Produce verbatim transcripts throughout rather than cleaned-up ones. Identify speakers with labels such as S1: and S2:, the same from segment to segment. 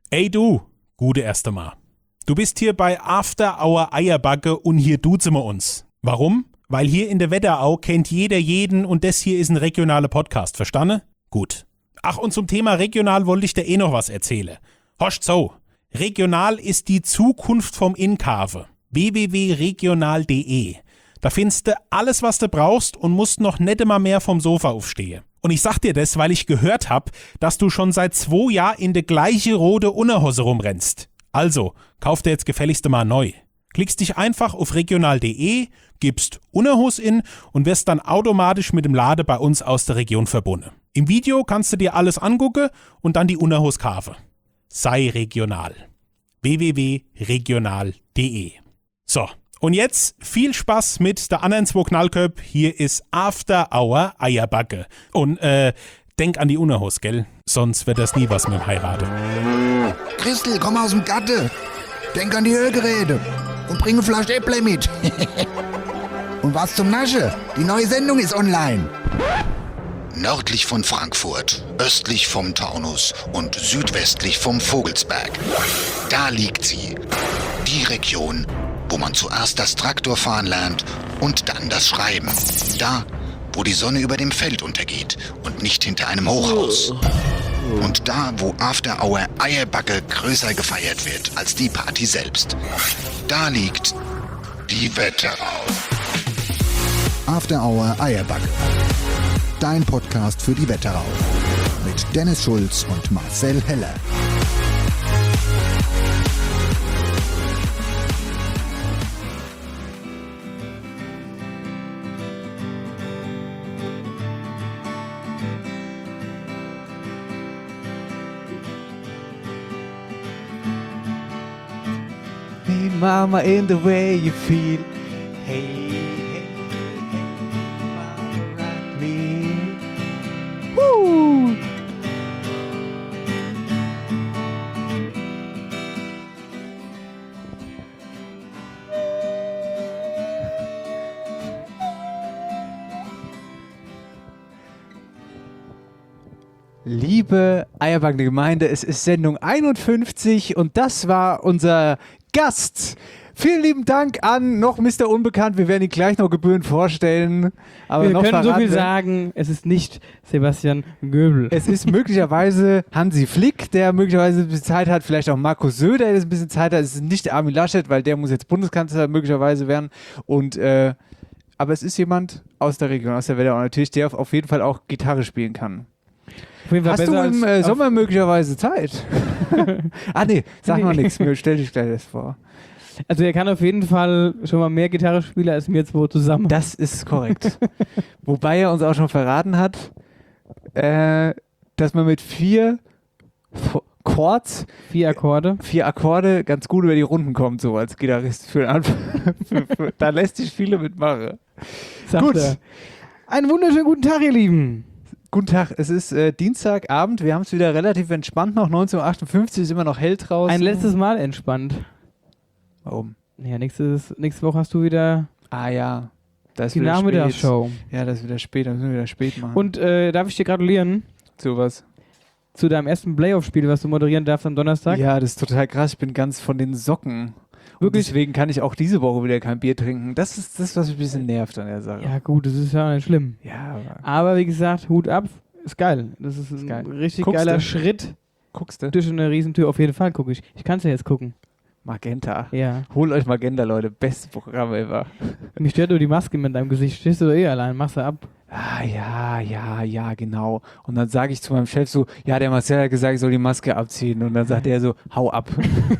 S1: Ey du, gute erste Mal. Du bist hier bei After Hour Eierbacke und hier duzen wir uns. Warum? Weil hier in der Wetterau kennt jeder jeden und das hier ist ein regionaler Podcast, verstanden? Gut. Ach, und zum Thema regional wollte ich dir eh noch was erzählen. Hoscht so, regional ist die Zukunft vom Inkave. w w w punkt regional punkt de. Da findest du alles, was du brauchst und musst noch nicht immer mehr vom Sofa aufstehen. Und ich sag dir das, weil ich gehört hab, dass du schon seit zwei Jahren in der gleiche rote Unterhose rumrennst. Also, kauf dir jetzt gefälligst mal neu. Klickst dich einfach auf regional punkt de, gibst Unterhose in und wirst dann automatisch mit dem Laden bei uns aus der Region verbunden. Im Video kannst du dir alles angucken und dann die Unterhose kaufen. Sei regional. w w w punkt regional punkt de. So, und jetzt viel Spaß mit der anderen zwei Knallköp. Hier ist After Hour Eierbacke. Und äh, denk an die Unterhose, gell? Sonst wird das nie was mit dem Heiraten.
S2: Christel, komm aus dem Gatte. Denk an die Hörgeräte. Und bring eine Flasche Äpple mit. Und was zum Nasche? Die neue Sendung ist online. Nördlich von Frankfurt, östlich vom Taunus und südwestlich vom Vogelsberg. Da liegt sie. Die Region, wo man zuerst das Traktorfahren lernt und dann das Schreiben. Da, wo die Sonne über dem Feld untergeht und nicht hinter einem Hochhaus. Und da, wo After Hour Eierbacke größer gefeiert wird als die Party selbst. Da liegt die Wetterau. After Hour Eierbacke. Dein Podcast für die Wetterau. Mit Dennis Schulz und Marcel Heller.
S3: Hey mama, in the way you feel. Hey, hey, hey, mama, rock me. Woo! Liebe eierbackende Gemeinde, es ist Sendung einundfünfzig und das war unser Gast. Vielen lieben Dank an noch Mister Unbekannt. Wir werden ihn gleich noch gebührend vorstellen. Aber
S4: wir
S3: noch
S4: können so viel
S3: wir.
S4: sagen, es ist nicht Sebastian Göbel.
S3: Es ist möglicherweise Hansi Flick, der möglicherweise ein bisschen Zeit hat. Vielleicht auch Markus Söder, der ein bisschen Zeit hat. Es ist nicht Armin Laschet, weil der muss jetzt Bundeskanzler möglicherweise werden. Und, äh, aber es ist jemand aus der Region, aus der Wetterau natürlich, der auf, auf jeden Fall auch Gitarre spielen kann.
S4: Auf jeden Fall
S3: Hast du
S4: besser
S3: im
S4: als
S3: äh, Sommer möglicherweise Zeit? ah nee, sag
S4: Nee.
S3: mal nichts, stell dich gleich das vor.
S4: Also er kann auf jeden Fall schon mal mehr Gitarre spielen als wir zwei zusammen.
S3: Das ist korrekt. Wobei er uns auch schon verraten hat, äh, dass man mit vier F- Chords,
S4: Vier Akkorde.
S3: vier Akkorde ganz gut über die Runden kommt, so als Gitarrist für den Anfang. für, für, da lässt sich viele mitmachen.
S4: Sagt
S3: Gut.
S4: er. Einen wunderschönen guten Tag, ihr Lieben.
S3: Guten Tag, es ist äh, Dienstagabend, wir haben es wieder relativ entspannt noch, neunzehn Uhr achtundfünfzig ist immer noch hell draußen.
S4: Ein letztes Mal entspannt.
S3: Warum?
S4: Ja, nächstes, nächste Woche hast du wieder
S3: Ah ja, da ist
S4: die
S3: wieder spät.
S4: Nachmittagsshow.
S3: Ja, das ist wieder spät, da müssen wir wieder spät machen.
S4: Und äh, darf ich dir gratulieren
S3: so was?
S4: zu deinem ersten Playoff-Spiel, was du moderieren darfst am Donnerstag?
S3: Ja, das ist total krass, ich bin ganz von den Socken. Und
S4: Wirklich?
S3: deswegen kann ich auch diese Woche wieder kein Bier trinken. Das ist das, was mich ein bisschen nervt an der Sache.
S4: Ja gut, das ist ja nicht schlimm.
S3: Ja, aber
S4: Aber wie gesagt, Hut ab, ist geil. Das ist ein
S3: Ist geil.
S4: richtig
S3: Guckst
S4: geiler
S3: du?
S4: Schritt
S3: guckst du?
S4: durch eine Riesentür. Auf jeden Fall gucke ich. Ich kann es ja jetzt gucken.
S3: Magenta.
S4: Ja.
S3: Holt euch Magenta, Leute. Beste Programm ever.
S4: Mich stört nur die Maske mit deinem Gesicht. Stehst du doch eh allein, machst du ab.
S3: Ah, ja, ja, ja, genau. Und dann sage ich zu meinem Chef so, ja, der Marcel hat gesagt, ich soll die Maske abziehen. Und dann sagt er so, hau ab.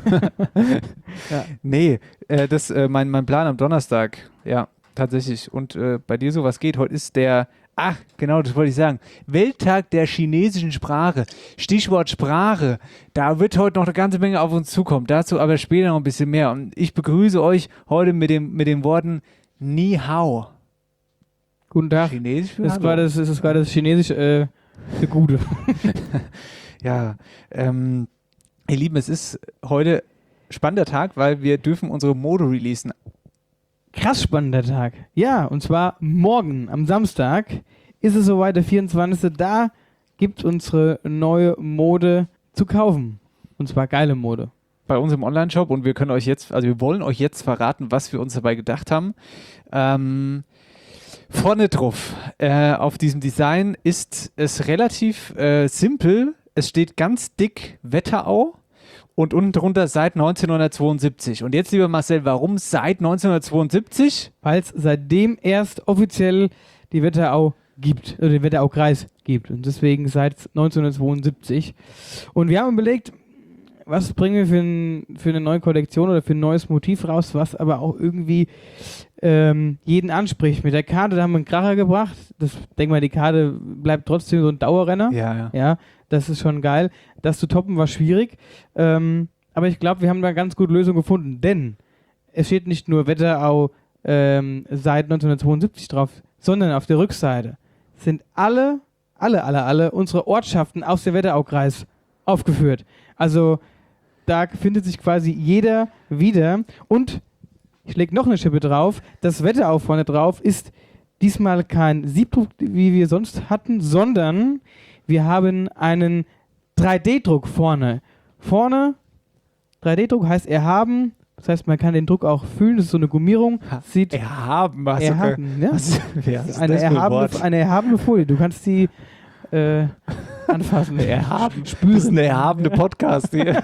S4: Ja.
S3: Nee, äh, das äh, mein, mein Plan am Donnerstag. Ja, tatsächlich. Und äh, bei dir so, was geht? Heute ist der, ach, genau, das wollte ich sagen. Welttag der chinesischen Sprache. Stichwort Sprache. Da wird heute noch eine ganze Menge auf uns zukommen. Dazu aber später noch ein bisschen mehr. Und ich begrüße euch heute mit, dem, mit den Worten Ni Hao.
S4: Guten Tag.
S3: Chinesisch für
S4: Das
S3: Hallo.
S4: war das, das war das Chinesisch äh, für Gute.
S3: Ja, ähm, ihr Lieben, es ist heute spannender Tag, weil wir dürfen unsere Mode releasen.
S4: Krass spannender Tag. Ja, und zwar morgen, am Samstag, ist es soweit, der vierundzwanzigste Da gibt unsere neue Mode zu kaufen. Und zwar geile Mode.
S3: Bei uns im Online-Shop und wir können euch jetzt, also wir wollen euch jetzt verraten, was wir uns dabei gedacht haben. Ähm, vorne drauf, äh, auf diesem Design ist es relativ äh, simpel. Es steht ganz dick Wetterau und unten drunter seit neunzehnhundertzweiundsiebzig. Und jetzt, lieber Marcel, warum seit neunzehnhundertzweiundsiebzig?
S4: Weil es seitdem erst offiziell die Wetterau gibt, oder den Wetteraukreis gibt. Und deswegen seit neunzehnhundertzweiundsiebzig. Und wir haben überlegt, was bringen wir für, ein, für eine neue Kollektion oder für ein neues Motiv raus, was aber auch irgendwie ähm, jeden anspricht. Mit der Karte, da haben wir einen Kracher gebracht. Das, denk mal, die Karte bleibt trotzdem so ein Dauerrenner.
S3: Ja, ja.
S4: Ja, das ist schon geil. Das zu toppen war schwierig. Ähm, aber ich glaube, wir haben da eine ganz gute Lösung gefunden. Denn es steht nicht nur Wetterau ähm, seit neunzehnhundertzweiundsiebzig drauf, sondern auf der Rückseite sind alle, alle, alle, alle unsere Ortschaften aus dem Wetteraukreis aufgeführt. Also da findet sich quasi jeder wieder. Und ich lege noch eine Schippe drauf. Das Wetterau vorne drauf ist diesmal kein Siebdruck, wie wir sonst hatten, sondern wir haben einen drei D Druck vorne. Vorne, drei D Druck heißt erhaben. Das heißt, man kann den Druck auch fühlen. Das ist so eine Gummierung. Sieht
S3: Erhaben, was?
S4: erhaben, ja.
S3: Was, wer ist
S4: eine,
S3: das für ein
S4: erhabene,
S3: Wort?
S4: eine erhabene Folie. Du kannst die äh, anfassen.
S3: Erhaben. Spüren. Das ist eine erhabene Podcast hier.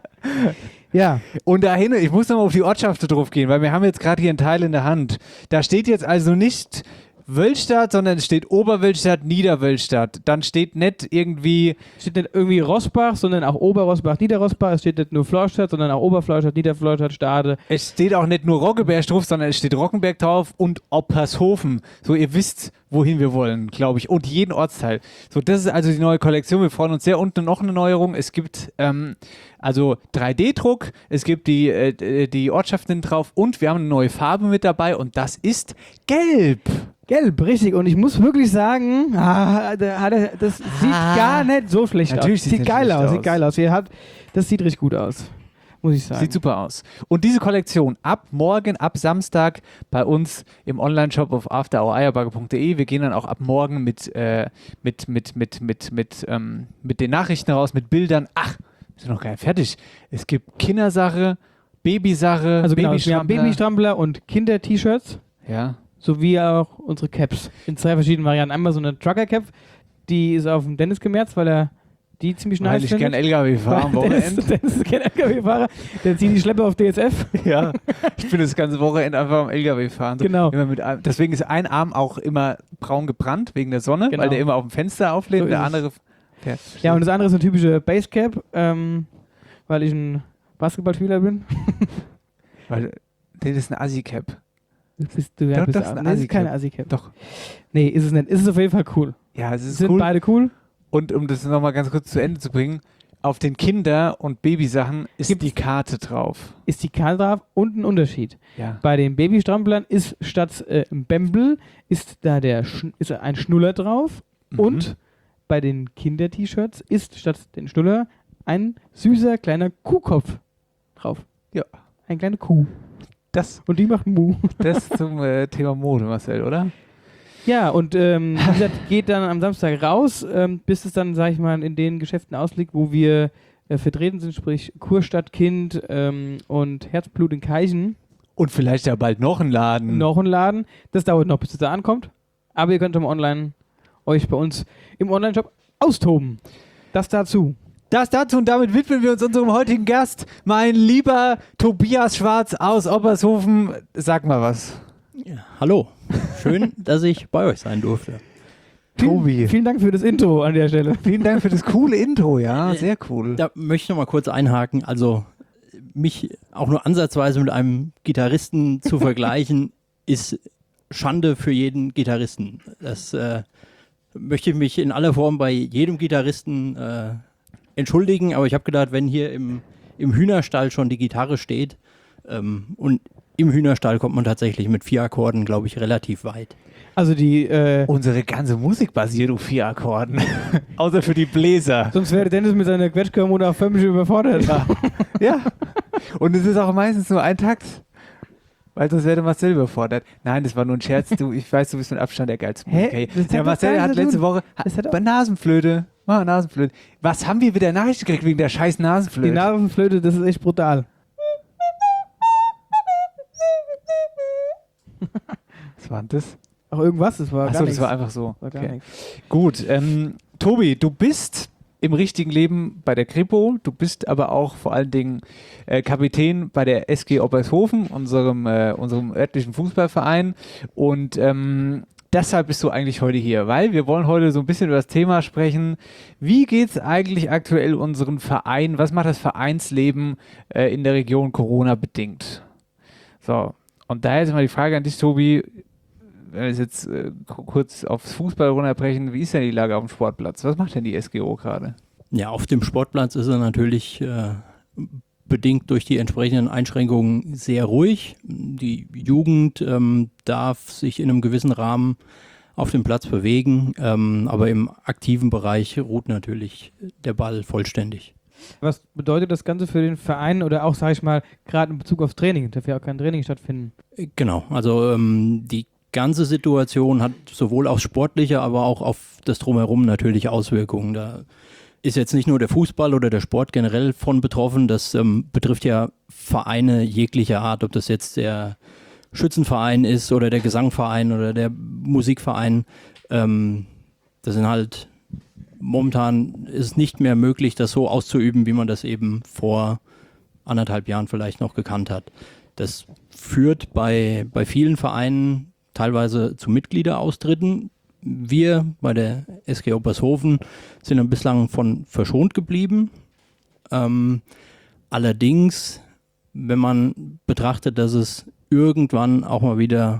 S4: Ja.
S3: Und dahin, ich muss nochmal auf die Ortschaften drauf gehen, weil wir haben jetzt gerade hier einen Teil in der Hand. Da steht jetzt also nicht Wölstadt, sondern es steht Oberwölstadt, Niederwölstadt. Dann steht nicht irgendwie...
S4: Steht nicht irgendwie Rossbach, sondern auch Oberrossbach, Niederrossbach. Es steht nicht nur Florstadt, sondern auch Oberflorstadt, Niederflorstadt, Stade.
S3: Es steht auch nicht nur Roggeberg drauf, sondern es steht Rockenberg drauf und Oppershofen. So, ihr wisst, wohin wir wollen, glaube ich. Und jeden Ortsteil. So, das ist also die neue Kollektion. Wir freuen uns sehr. Unten noch eine Neuerung. Es gibt ähm, also drei D Druck. Es gibt die, äh, die Ortschaften drauf und wir haben eine neue Farbe mit dabei und das ist Gelb.
S4: Gelb, richtig. Und ich muss wirklich sagen, ah, da hat er, das sieht
S3: Ah.
S4: gar nicht so schlecht
S3: Natürlich
S4: aus.
S3: sieht's
S4: Sieht
S3: nicht
S4: geil
S3: schlecht
S4: aus,
S3: aus.
S4: sieht geil aus. Ihr habt, das sieht richtig gut aus, muss ich sagen.
S3: Sieht super aus. Und diese Kollektion ab morgen, ab Samstag bei uns im Online-Shop auf after hour eierbagger punkt de. Wir gehen dann auch ab morgen mit, äh, mit, mit, mit, mit, mit, ähm, mit den Nachrichten raus, mit Bildern. Ach, wir sind noch gar nicht fertig. Es gibt Kindersache, Babysache,
S4: Also genau, wir haben
S3: Babystrampler.
S4: Babystrampler und Kinder-T-Shirts,
S3: Ja.
S4: sowie auch unsere Caps. In zwei verschiedenen Varianten. Einmal so eine Trucker-Cap, die ist auf dem Dennis gemerzt, weil er die ziemlich nice
S3: Weil ich
S4: findet.
S3: gern L K W fahre am
S4: Dennis,
S3: Wochenende.
S4: Dennis ist kein L K W-Fahrer, der zieht die Schleppe auf D S F.
S3: Ja, ich bin das ganze Wochenende einfach am L K W fahren. So
S4: Genau.
S3: Immer mit einem, deswegen ist ein Arm auch immer braun gebrannt wegen der Sonne,
S4: Genau.
S3: weil der immer auf dem Fenster auflädt.
S4: So
S3: der
S4: ist
S3: andere. Der
S4: Ja, und das andere ist eine typische Basecap, ähm, weil ich ein Basketballspieler bin.
S3: weil, das ist ein Assi-Cap.
S4: Das bist du ja
S3: Doch,
S4: bist
S3: das
S4: du-
S3: ist ein
S4: nee, das ist
S3: Assi-Cap.
S4: keine Assi-Cap.
S3: Doch.
S4: Nee, ist es nicht. Ist es auf jeden Fall cool.
S3: Ja, es ist
S4: Sind
S3: cool.
S4: beide cool.
S3: Und um das nochmal ganz kurz zu Ende zu bringen, auf den Kinder- und Babysachen ist
S4: Gibt's-
S3: die Karte drauf.
S4: Ist die Karte drauf und ein Unterschied.
S3: Ja.
S4: Bei den Babystramplern ist statt äh, Bembel ist da der Schn ist ein Schnuller drauf
S3: Mhm.
S4: und bei den Kinder-T-Shirts ist statt den Schnuller ein süßer kleiner Kuhkopf drauf.
S3: Ja.
S4: Eine kleine Kuh.
S3: Das,
S4: Und die macht Mu.
S3: das zum äh, Thema Mode, Marcel, oder?
S4: Ja, und ähm, wie gesagt, geht dann am Samstag raus, ähm, bis es dann, sag ich mal, in den Geschäften ausliegt, wo wir äh, vertreten sind, sprich Kurstadt, Kind ähm, und Herzblut in Keichen.
S3: Und vielleicht ja bald noch ein Laden.
S4: Noch ein Laden. Das dauert noch, bis es da ankommt. Aber ihr könnt im Online euch bei uns im Online-Shop austoben. Das dazu.
S3: Das dazu und damit widmen wir uns unserem heutigen Gast, mein lieber Tobias Schwarz aus Oppershofen. Sag mal was.
S5: Ja, hallo, schön, dass ich bei euch sein durfte.
S3: Tobi.
S4: Vielen, vielen Dank für das Intro an der Stelle.
S3: Vielen Dank für das coole Intro, ja, sehr cool.
S5: Da möchte ich noch mal kurz einhaken. Also mich auch nur ansatzweise mit einem Gitarristen zu vergleichen, ist Schande für jeden Gitarristen. Das äh, möchte ich mich in aller Form bei jedem Gitarristen äh, entschuldigen, aber ich habe gedacht, wenn hier im, im Hühnerstall schon die Gitarre steht ähm, und im Hühnerstall kommt man tatsächlich mit vier Akkorden, glaube ich, relativ weit.
S4: Also die, äh,
S3: Unsere ganze Musik basiert auf vier Akkorden. Außer für die Bläser.
S4: sonst wäre Dennis mit seiner Quetschkamera völlig überfordert.
S3: Ja. Ja. Und es ist auch meistens nur ein Takt. Weil sonst wäre Marcel überfordert. Nein, das war nur ein Scherz. Du, ich weiß, du bist mit Abstand der geilste
S4: Hä?
S3: Musiker.
S4: Das hat
S3: Der
S4: doch
S3: Marcel
S4: gar
S3: hat
S4: nichts zu
S3: letzte
S4: tun.
S3: Woche
S4: Das hat doch-
S3: bei Nasenflöte Mach mal Nasenflöte. Was haben wir wieder Nachrichten gekriegt wegen der scheiß Nasenflöte?
S4: Die Nasenflöte, das ist echt brutal.
S3: Was war denn das?
S4: Ach, irgendwas, das war
S3: Achso,
S4: gar
S3: das
S4: nichts.
S3: war einfach so.
S4: War gar
S3: Okay.
S4: nichts.
S3: Gut, ähm, Tobi, du bist im richtigen Leben bei der Kripo, du bist aber auch vor allen Dingen äh, Kapitän bei der S G Oppershofen, unserem, äh, unserem örtlichen Fußballverein, und ähm, deshalb bist du eigentlich heute hier, weil wir wollen heute so ein bisschen über das Thema sprechen, wie geht es eigentlich aktuell unseren Verein, was macht das Vereinsleben äh, in der Region Corona-bedingt? So, und daher ist mal die Frage an dich, Tobi, wenn wir es jetzt äh, k- kurz aufs Fußball runterbrechen, wie ist denn die Lage auf dem Sportplatz? Was macht denn die S G O gerade?
S5: Ja, auf dem Sportplatz ist er natürlich äh, bedingt durch die entsprechenden Einschränkungen sehr ruhig. Die Jugend ähm, darf sich in einem gewissen Rahmen auf dem Platz bewegen, ähm, aber im aktiven Bereich ruht natürlich der Ball vollständig.
S4: Was bedeutet das Ganze für den Verein oder auch, sage ich mal, gerade in Bezug aufs Training? Darf ja auch kein Training stattfinden.
S5: Genau, also ähm, die ganze Situation hat sowohl aufs Sportliche, aber auch auf das Drumherum natürlich Auswirkungen. Da ist jetzt nicht nur der Fußball oder der Sport generell von betroffen, das ähm, betrifft ja Vereine jeglicher Art, ob das jetzt der Schützenverein ist oder der Gesangverein oder der Musikverein. Ähm, das sind halt, momentan ist es nicht mehr möglich, das so auszuüben, wie man das eben vor anderthalb Jahren vielleicht noch gekannt hat. Das führt bei, bei vielen Vereinen teilweise zu Mitgliederaustritten. Wir bei der S G Oppershofen sind dann bislang von verschont geblieben. Ähm, allerdings, wenn man betrachtet, dass es irgendwann auch mal wieder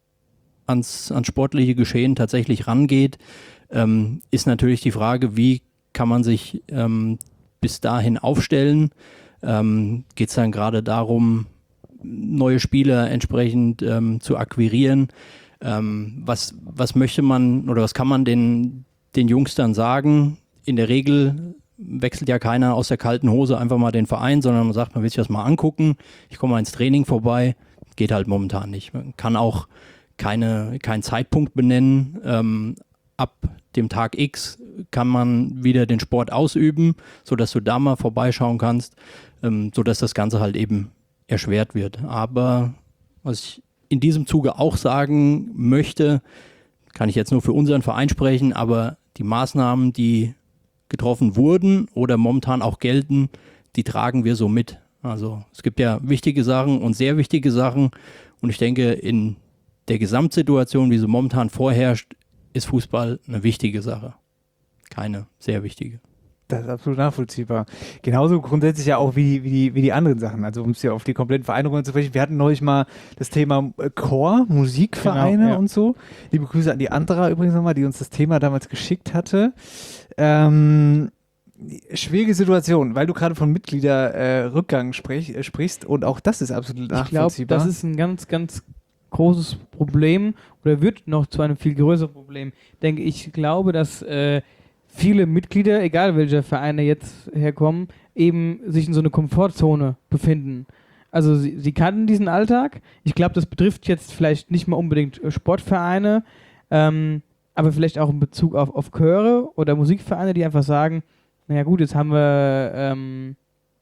S5: ans, ans sportliche Geschehen tatsächlich rangeht, ähm, ist natürlich die Frage, wie kann man sich ähm, bis dahin aufstellen? Ähm, geht es dann gerade darum, neue Spieler entsprechend ähm, zu akquirieren? Ähm, was, was möchte man oder was kann man den, den Jungs dann sagen? In der Regel wechselt ja keiner aus der kalten Hose einfach mal den Verein, sondern man sagt, man will sich das mal angucken. Ich komme mal ins Training vorbei. Geht halt momentan nicht. Man kann auch keine, keinen Zeitpunkt benennen. Ähm, ab dem Tag X kann man wieder den Sport ausüben, sodass du da mal vorbeischauen kannst, ähm, sodass das Ganze halt eben erschwert wird. Aber was ich in diesem Zuge auch sagen möchte, kann ich jetzt nur für unseren Verein sprechen, aber die Maßnahmen, die getroffen wurden oder momentan auch gelten, die tragen wir so mit. Also es gibt ja wichtige Sachen und sehr wichtige Sachen und ich denke, in der Gesamtsituation, wie sie momentan vorherrscht, ist Fußball eine wichtige Sache. Keine sehr wichtige.
S3: Das ist absolut nachvollziehbar. Genauso grundsätzlich ja auch wie, wie, die, wie die anderen Sachen. Also um es ja auf die kompletten Vereine runterzubrechen. Wir hatten neulich mal das Thema äh, Chor, Musikvereine
S4: Genau, ja.
S3: und so. Liebe Grüße an die Andra übrigens nochmal, die uns das Thema damals geschickt hatte. Ähm, schwierige Situation, weil du gerade von Mitgliederrückgang äh, sprich, äh, sprichst und auch das ist absolut
S4: Ich glaube,
S3: nachvollziehbar.
S4: das ist ein ganz, ganz großes Problem oder wird noch zu einem viel größeren Problem. Denke ich, glaube, dass äh, viele Mitglieder, egal welcher Vereine jetzt herkommen, eben sich in so einer Komfortzone befinden. Also sie, sie kannten diesen Alltag. Ich glaube, das betrifft jetzt vielleicht nicht mal unbedingt äh, Sportvereine, ähm, aber vielleicht auch in Bezug auf, auf Chöre oder Musikvereine, die einfach sagen, naja gut, jetzt haben wir ähm,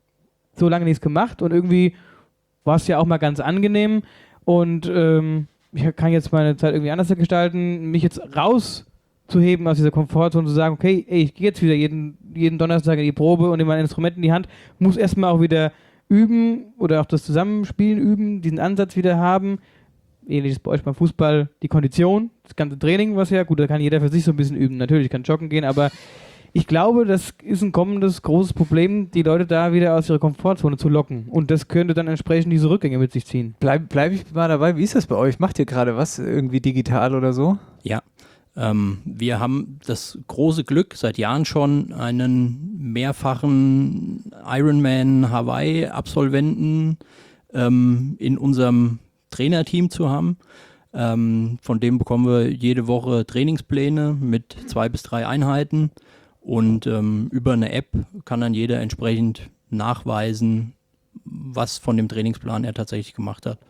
S4: so lange nichts gemacht und irgendwie war es ja auch mal ganz angenehm und ähm, ich kann jetzt meine Zeit irgendwie anders gestalten, mich jetzt rauszuheben aus dieser Komfortzone und zu sagen, okay, ey, ich gehe jetzt wieder jeden, jeden Donnerstag in die Probe und nehme mein Instrument in die Hand, muss erstmal auch wieder üben oder auch das Zusammenspielen üben, diesen Ansatz wieder haben. Ähnliches bei euch beim Fußball, die Kondition, das ganze Training, was ja, gut, da kann jeder für sich so ein bisschen üben. Natürlich kann joggen gehen, aber ich glaube, das ist ein kommendes großes Problem, die Leute da wieder aus ihrer Komfortzone zu locken. Und das könnte dann entsprechend diese Rückgänge mit sich ziehen.
S3: Bleib, bleib ich mal dabei. Wie ist das bei euch? Macht ihr gerade was irgendwie digital oder so?
S5: Ja, ähm, wir haben das große Glück, seit Jahren schon einen mehrfachen Ironman Hawaii-Absolventen ähm, in unserem Trainerteam zu haben. Ähm, von dem bekommen wir jede Woche Trainingspläne mit zwei bis drei Einheiten. Und ähm, über eine App kann dann jeder entsprechend nachweisen, was von dem Trainingsplan er tatsächlich gemacht hat.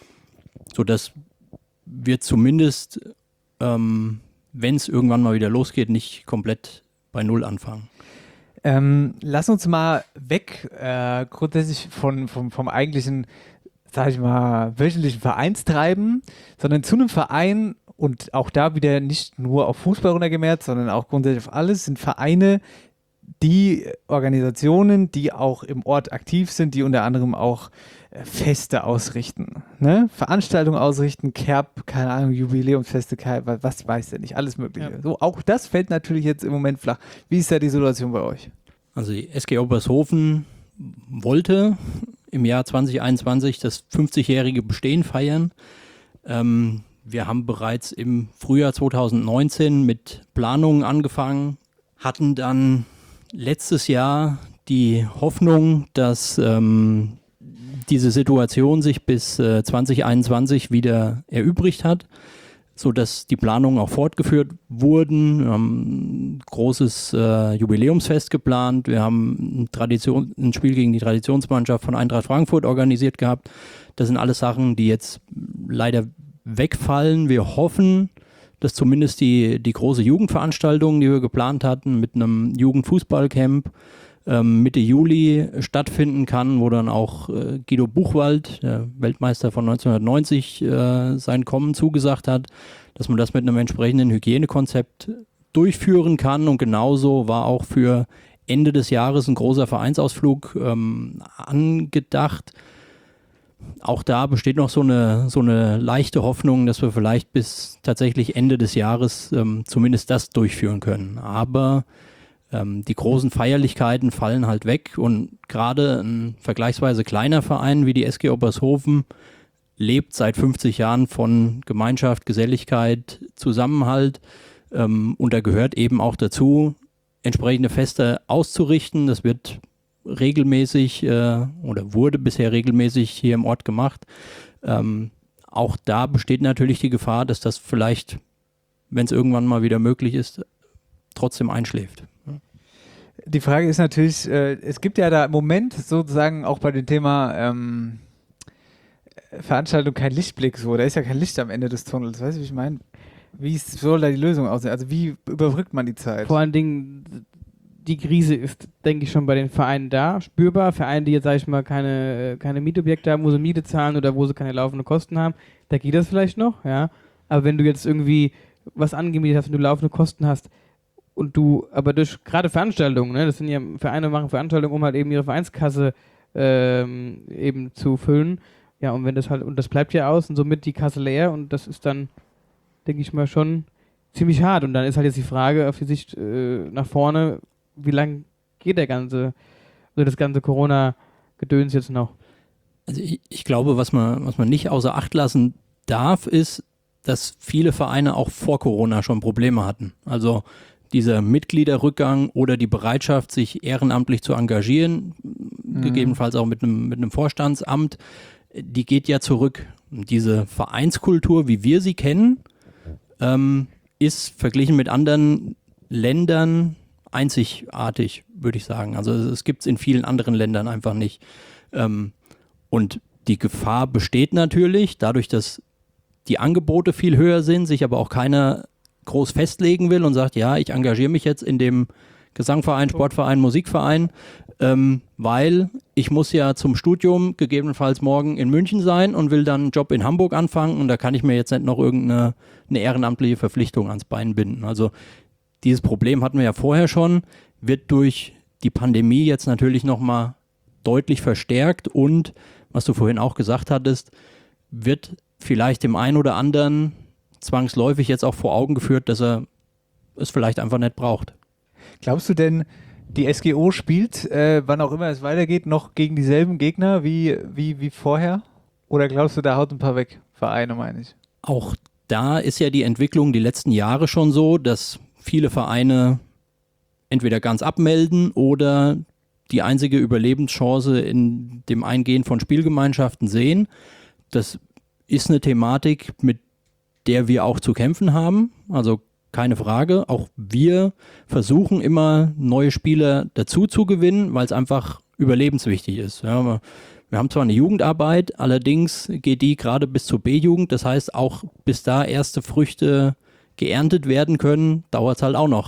S5: Sodass wir zumindest, ähm, wenn es irgendwann mal wieder losgeht, nicht komplett bei Null anfangen.
S3: Ähm, lass uns mal weg äh, grundsätzlich von, vom, vom eigentlichen, sag ich mal, wöchentlichen Vereinstreiben, sondern zu einem Verein und auch da wieder nicht nur auf Fußball runtergemerkt, sondern auch grundsätzlich auf alles, sind Vereine, die Organisationen, die auch im Ort aktiv sind, die unter anderem auch äh, Feste ausrichten, ne? Veranstaltungen ausrichten, Kerb, keine Ahnung, Jubiläumsfeste, was, was weiß der nicht, alles mögliche.
S4: Ja.
S3: So, auch das fällt natürlich jetzt im Moment flach. Wie ist da die Situation bei euch?
S5: Also die S G Obershofen wollte im Jahr zwanzig einundzwanzig das fünfzigjährige Bestehen feiern. Ähm, wir haben bereits im Frühjahr zwanzig neunzehn mit Planungen angefangen, hatten dann letztes Jahr die Hoffnung, dass ähm, diese Situation sich bis äh, zwanzig einundzwanzig wieder erübrigt hat, sodass die Planungen auch fortgeführt wurden. Wir haben ein großes äh, Jubiläumsfest geplant. Wir haben ein, Tradition, ein Spiel gegen die Traditionsmannschaft von Eintracht Frankfurt organisiert gehabt. Das sind alles Sachen, die jetzt leider wegfallen. Wir hoffen, dass zumindest die, die große Jugendveranstaltung, die wir geplant hatten, mit einem Jugendfußballcamp ähm, Mitte Juli stattfinden kann, wo dann auch äh, Guido Buchwald, der Weltmeister von neunzehnhundertneunzig, äh, sein Kommen zugesagt hat, dass man das mit einem entsprechenden Hygienekonzept durchführen kann. Und genauso war auch für Ende des Jahres ein großer Vereinsausflug ähm, angedacht. Auch da besteht noch so eine, so eine leichte Hoffnung, dass wir vielleicht bis tatsächlich Ende des Jahres ähm, zumindest das durchführen können. Aber ähm, die großen Feierlichkeiten fallen halt weg und gerade ein vergleichsweise kleiner Verein wie die S G Obershofen lebt seit fünfzig Jahren von Gemeinschaft, Geselligkeit, Zusammenhalt ähm, und da gehört eben auch dazu, entsprechende Feste auszurichten. Das wird regelmäßig äh, oder wurde bisher regelmäßig hier im Ort gemacht. Ähm, auch da besteht natürlich die Gefahr, dass das vielleicht, wenn es irgendwann mal wieder möglich ist, trotzdem einschläft.
S3: Die Frage ist natürlich, äh, es gibt ja da im Moment sozusagen auch bei dem Thema ähm, Veranstaltung kein Lichtblick so, da ist ja kein Licht am Ende des Tunnels, weißt du, wie ich meine? Wie soll da die Lösung aussehen? Also wie überbrückt man die Zeit?
S4: Vor allen Dingen, die Krise ist, denke ich, schon bei den Vereinen da, spürbar. Vereine, die jetzt, sage ich mal, keine, keine Mietobjekte haben, wo sie Miete zahlen oder wo sie keine laufenden Kosten haben, da geht das vielleicht noch, ja. Aber wenn du jetzt irgendwie was angemietet hast und du laufende Kosten hast und du, aber durch gerade Veranstaltungen, ne, das sind ja, Vereine machen Veranstaltungen, um halt eben ihre Vereinskasse ähm, eben zu füllen, ja, und wenn das halt, und das bleibt ja aus und somit die Kasse leer und das ist dann, denke ich mal, schon ziemlich hart. Und dann ist halt jetzt die Frage auf die Sicht äh, nach vorne, wie lange geht der ganze, also das ganze Corona-Gedöns jetzt noch?
S5: Also ich, ich glaube, was man, was man nicht außer Acht lassen darf, ist, dass viele Vereine auch vor Corona schon Probleme hatten. Also dieser Mitgliederrückgang oder die Bereitschaft, sich ehrenamtlich zu engagieren, mhm. gegebenenfalls auch mit einem, mit einem Vorstandsamt, die geht ja zurück. Und diese Vereinskultur, wie wir sie kennen, ähm, ist verglichen mit anderen Ländern einzigartig, würde ich sagen. Also es gibt es in vielen anderen Ländern einfach nicht. Ähm, und die Gefahr besteht natürlich, dadurch, dass die Angebote viel höher sind, sich aber auch keiner groß festlegen will und sagt, ja, ich engagiere mich jetzt in dem Gesangverein, Sportverein, Musikverein, ähm, weil ich muss ja zum Studium gegebenenfalls morgen in München sein und will dann einen Job in Hamburg anfangen und da kann ich mir jetzt nicht noch irgendeine eine ehrenamtliche Verpflichtung ans Bein binden. Also dieses Problem hatten wir ja vorher schon, wird durch die Pandemie jetzt natürlich nochmal deutlich verstärkt und, was du vorhin auch gesagt hattest, wird vielleicht dem einen oder anderen zwangsläufig jetzt auch vor Augen geführt, dass er es vielleicht einfach nicht braucht.
S3: Glaubst du denn, die S G O spielt, äh, wann auch immer es weitergeht, noch gegen dieselben Gegner wie, wie, wie vorher? Oder glaubst du, da haut ein paar weg? Vereine, meine ich.
S5: Auch da ist ja die Entwicklung die letzten Jahre schon so, dass viele Vereine entweder ganz abmelden oder die einzige Überlebenschance in dem Eingehen von Spielgemeinschaften sehen. Das ist eine Thematik, mit der wir auch zu kämpfen haben. Also keine Frage. Auch wir versuchen immer, neue Spieler dazu zu gewinnen, weil es einfach überlebenswichtig ist. Ja, wir haben zwar eine Jugendarbeit, allerdings geht die gerade bis zur B-Jugend. Das heißt, auch bis da erste Früchte geerntet werden können, dauert es halt auch noch